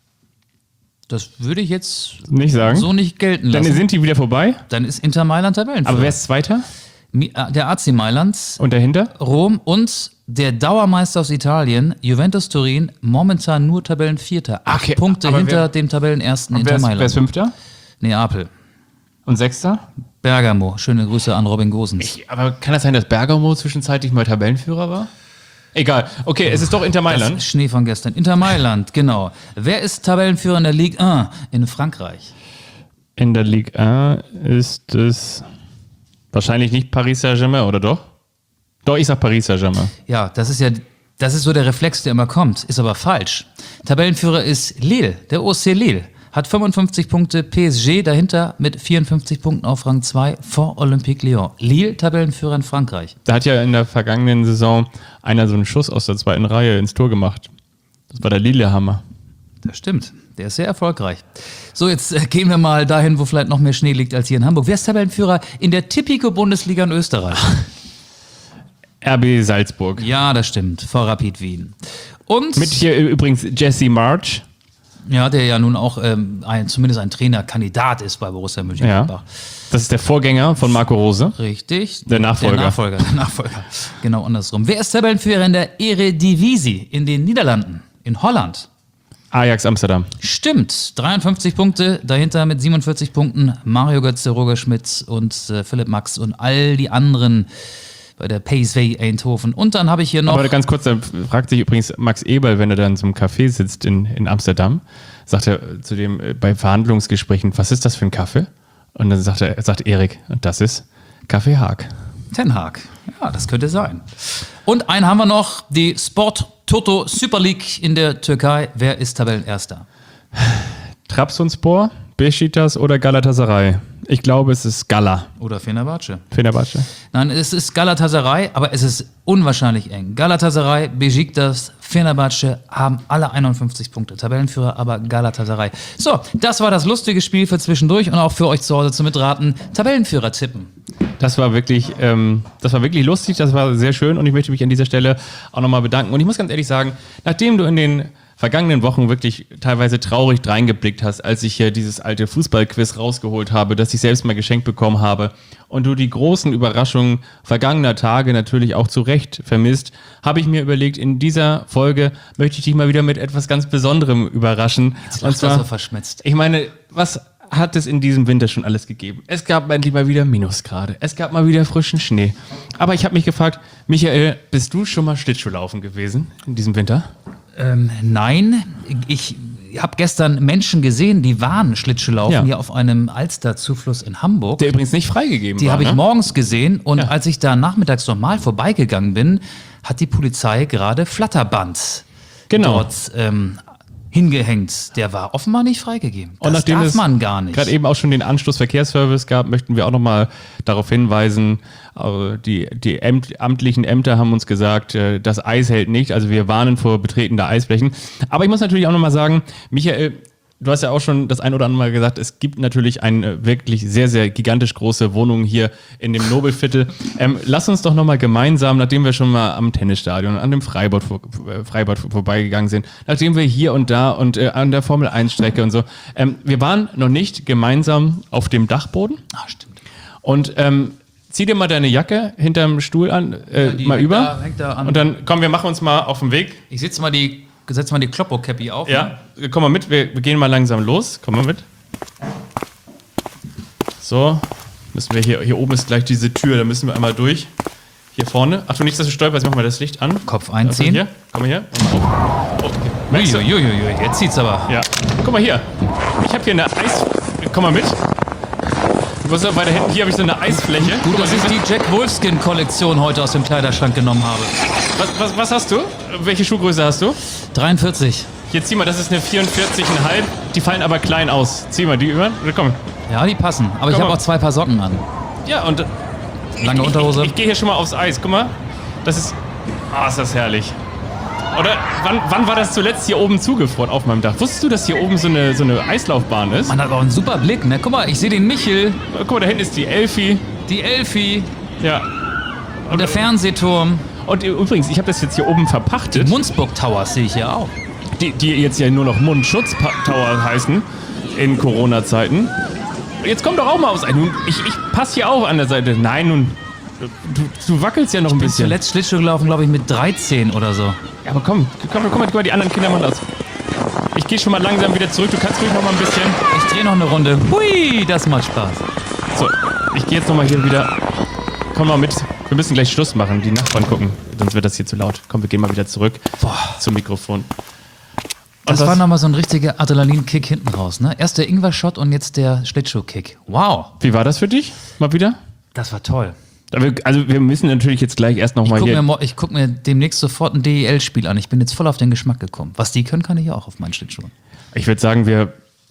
Das würde ich jetzt Nicht sagen? so nicht gelten Dann lassen. sind die wieder vorbei. Dann ist Inter Mailand Tabellenführer. Aber wer ist Zweiter? Der AC Mailand, Und dahinter? Rom und der Dauermeister aus Italien, Juventus Turin, momentan nur Tabellenvierter. 8 Okay, Punkte aber hinter wer- dem Tabellenersten Und Inter wer ist Mailand. Fünfter? Neapel. Und Sechster? Bergamo. Schöne Grüße an Robin Gosens. Aber kann das sein, dass Bergamo zwischenzeitlich mal Tabellenführer war? Egal. Okay, es ist doch Inter Das Mailand. ist Schnee von gestern. Inter Mailand, genau. Wer ist Tabellenführer in der Ligue 1 in Frankreich? In der Ligue 1 ist es wahrscheinlich nicht Paris Saint-Germain, oder doch? Doch, ich sag Paris Saint-Germain. Ja, das ist so der Reflex, der immer kommt. Ist aber falsch. Tabellenführer ist Lille, der OC Lille. hat 55 Punkte, PSG dahinter mit 54 Punkten auf Rang 2 vor Olympique Lyon. Lille, Tabellenführer in Frankreich. Da hat ja in der vergangenen Saison einer so einen Schuss aus der zweiten Reihe ins Tor gemacht. Das war der Lillehammer. Das stimmt, der ist sehr erfolgreich. So, jetzt gehen wir mal dahin, wo vielleicht noch mehr Schnee liegt als hier in Hamburg. Wer ist Tabellenführer in der Tipico-Bundesliga in Österreich? RB Salzburg. Ja, das stimmt, vor Rapid Wien. Und Mit hier übrigens Jesse March. ja, der ja nun auch zumindest ein Trainerkandidat ist bei Borussia Mönchengladbach. Ja. Das ist der Vorgänger von Marco Rose. Richtig. Der Nachfolger. Der Nachfolger. Genau andersrum. Wer ist Tabellenführer in der Eredivisie in den Niederlanden, in Holland? Ajax Amsterdam. Stimmt, 53 Punkte, dahinter mit 47 Punkten Mario Götze, Roger Schmidt und Philipp Max und all die anderen bei der PSV Eindhoven. Und dann habe ich hier noch... Aber ganz kurz, da fragt sich übrigens Max Eberl, wenn er dann in so einem Café sitzt in Amsterdam, sagt er zu dem bei Verhandlungsgesprächen, was ist das für ein Kaffee? Und dann sagt Erik, und das ist Kaffee Haag. Ten Hag. Ja, das könnte sein. Und einen haben wir noch, die Sport Toto Super League in der Türkei. Wer ist Tabellenerster? Trabzonspor, Beşiktaş oder Galatasaray? Ich glaube, es ist Gala. Oder Fenerbahce. Fenerbahce. Nein, es ist Galatasaray, aber es ist unwahrscheinlich eng. Galatasaray, Beşiktaş, Fenerbahce haben alle 51 Punkte. Tabellenführer, aber Galatasaray. So, das war das lustige Spiel für zwischendurch und auch für euch zu Hause zum Mitraten. Tabellenführer tippen. Das war wirklich lustig, das war sehr schön und ich möchte mich an dieser Stelle auch nochmal bedanken. Und ich muss ganz ehrlich sagen, nachdem du in den vergangenen Wochen wirklich teilweise traurig reingeblickt hast, als ich hier dieses alte Fußballquiz rausgeholt habe, das ich selbst mal geschenkt bekommen habe und du die großen Überraschungen vergangener Tage natürlich auch zu Recht vermisst, habe ich mir überlegt, in dieser Folge möchte ich dich mal wieder mit etwas ganz Besonderem überraschen. Jetzt lacht er so verschmitzt. Ich meine, was hat es in diesem Winter schon alles gegeben? Es gab endlich mal wieder Minusgrade. Es gab mal wieder frischen Schnee. Aber ich habe mich gefragt, Michael, bist du schon mal Schlittschuhlaufen gewesen in diesem Winter? Nein, ich habe gestern Menschen gesehen, die waren Schlittschuhlaufen Ja. hier auf einem Alster-Zufluss in Hamburg. Der übrigens nicht freigegeben Die war, habe ich ne? morgens gesehen und Ja. als ich da nachmittags nochmal vorbeigegangen bin, hat die Polizei gerade Flatterband Genau. dort hingehängt. Der war offenbar nicht freigegeben. Und Das nachdem darf es man gar nicht. gerade eben auch schon den Anschlussverkehrsservice gab, möchten wir auch nochmal darauf hinweisen, die amtlichen Ämter haben uns gesagt, das Eis hält nicht, also wir warnen vor Betreten der Eisflächen. Aber ich muss natürlich auch nochmal sagen, Michael, du hast ja auch schon das ein oder andere Mal gesagt, es gibt natürlich eine wirklich sehr, sehr gigantisch große Wohnung hier in dem Nobelviertel. Lass uns doch nochmal gemeinsam, nachdem wir schon mal am Tennisstadion, an dem Freibad vorbeigegangen sind, nachdem wir hier und da und an der Formel-1-Strecke und so, wir waren noch nicht gemeinsam auf dem Dachboden. Ah, stimmt. Und zieh dir mal deine Jacke hinterm Stuhl an, die mal hängt über. hängt da an. Und dann, komm, wir machen uns mal auf den Weg. Ich setz mal die Kloppo-Cappy auf. Ja, komm mal mit, wir gehen mal langsam los. Komm mal mit. So, müssen wir hier oben ist gleich diese Tür, da müssen wir einmal durch. Hier vorne. Achtung, nicht, dass du stolperst, mach mal das Licht an. Kopf einziehen. Also hier, komm mal hier. Oh, okay. Merkst du? Uiuiui, jetzt zieht's aber. Ja. Guck mal hier. Ich habe hier eine Komm mal mit. Du musst weiter hinten. Hier habe ich so eine Eisfläche. Gut, Guck mal, dass ich die Jack Wolfskin-Kollektion heute aus dem Kleiderschrank genommen habe. Was hast du? Welche Schuhgröße hast du? 43. Hier, zieh mal, das ist eine 44,5. Die fallen aber klein aus. Zieh mal die über. Komm. Ja, die passen. Aber ich Komm habe mal. auch 2 Paar Socken an. Ja, und Lange Unterhose. ich gehe hier schon mal aufs Eis. Guck mal. Das ist. Ist das herrlich. Oder wann war das zuletzt hier oben zugefroren auf meinem Dach? Wusstest du, dass hier oben so eine Eislaufbahn ist? Man hat auch einen super Blick, ne? Guck mal, ich sehe den Michel, Guck mal, da hinten ist die Elfi. die Elfi Ja. und der Fernsehturm. Und übrigens, ich habe das jetzt hier oben verpachtet. Mundsburg Towers sehe ich ja auch. Die jetzt ja nur noch Mundschutz-Tower heißen in Corona-Zeiten. Jetzt komm doch auch mal aus. Nun, ich passe hier auch an der Seite. Nein, nun, du wackelst ja noch ein Bin bisschen. zuletzt Schlittschuh gelaufen, glaube ich, mit 13 oder so. Ja, aber komm mal, die anderen Kinder machen das. Ich gehe schon mal langsam wieder zurück. Du kannst ruhig noch mal ein bisschen. Ich drehe noch eine Runde. Hui, das macht Spaß. So, ich gehe jetzt noch mal hier wieder. Komm mal mit. Wir müssen gleich Schluss machen. Die Nachbarn gucken. Sonst wird das hier zu laut. Komm, wir gehen mal wieder zurück zum Mikrofon. Das war nochmal so ein richtiger Adrenalin-Kick hinten raus, ne? Erst der Ingwer-Shot und jetzt der Schlittschuh-Kick. Wow. Wie war das für dich? Mal wieder? Das war toll. Also wir müssen natürlich jetzt gleich erst noch mal hier. Ich guck mir demnächst sofort ein DEL-Spiel an. Ich bin jetzt voll auf den Geschmack gekommen. Was die können, kann ich auch auf meinen Schlittschuhen. Ich würde sagen, wir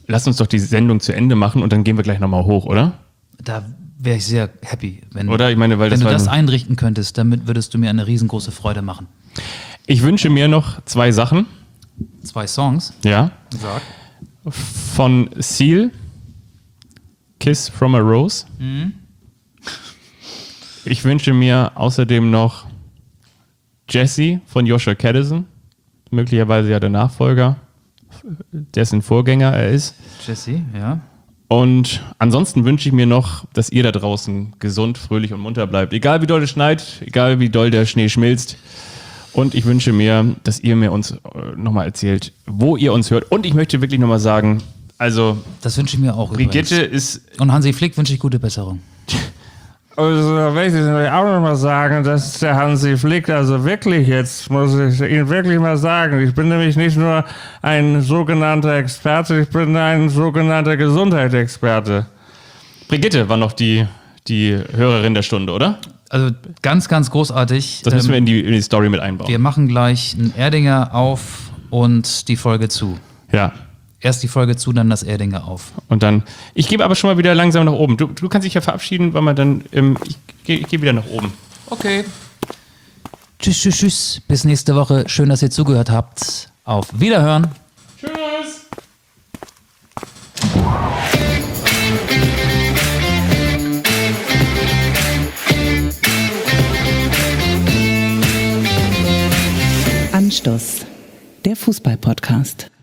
lass uns doch die Sendung zu Ende machen und dann gehen wir gleich nochmal hoch, oder? Da wäre ich sehr happy, wenn, Oder? Ich meine, weil wenn das du war das einrichten könntest. Damit würdest du mir eine riesengroße Freude machen. Ich wünsche mir noch 2 Sachen. 2 Songs. Ja. Sag. Von Seal, Kiss from a Rose. Ich wünsche mir außerdem noch Jesse von Joshua Caddison, möglicherweise ja der Nachfolger, dessen Vorgänger er ist. Jesse, ja. Und ansonsten wünsche ich mir noch, dass ihr da draußen gesund, fröhlich und munter bleibt. Egal wie doll es schneit, egal wie doll der Schnee schmilzt. Und ich wünsche mir, dass ihr mir uns nochmal erzählt, wo ihr uns hört. Und ich möchte wirklich nochmal sagen, also Das wünsche ich mir auch Brigitte übrigens. ist... Und Hansi Flick wünsche ich gute Besserung. Also, da will ich natürlich auch noch mal sagen, dass der Hansi Flick, also wirklich jetzt, muss ich Ihnen wirklich mal sagen, ich bin nämlich nicht nur ein sogenannter Experte, ich bin ein sogenannter Gesundheitsexperte. Brigitte war noch die Hörerin der Stunde, oder? Also ganz, ganz großartig. Das müssen wir in die Story mit einbauen. Wir machen gleich einen Erdinger auf und die Folge zu. Ja. Erst die Folge zu, dann das Erdinger auf. Und dann, ich gebe aber schon mal wieder langsam nach oben. Du kannst dich ja verabschieden, weil man dann, ich gehe wieder nach oben. Okay. Tschüss, tschüss, tschüss. Bis nächste Woche. Schön, dass ihr zugehört habt. Auf Wiederhören. Tschüss. Anstoß, der Fußball-Podcast.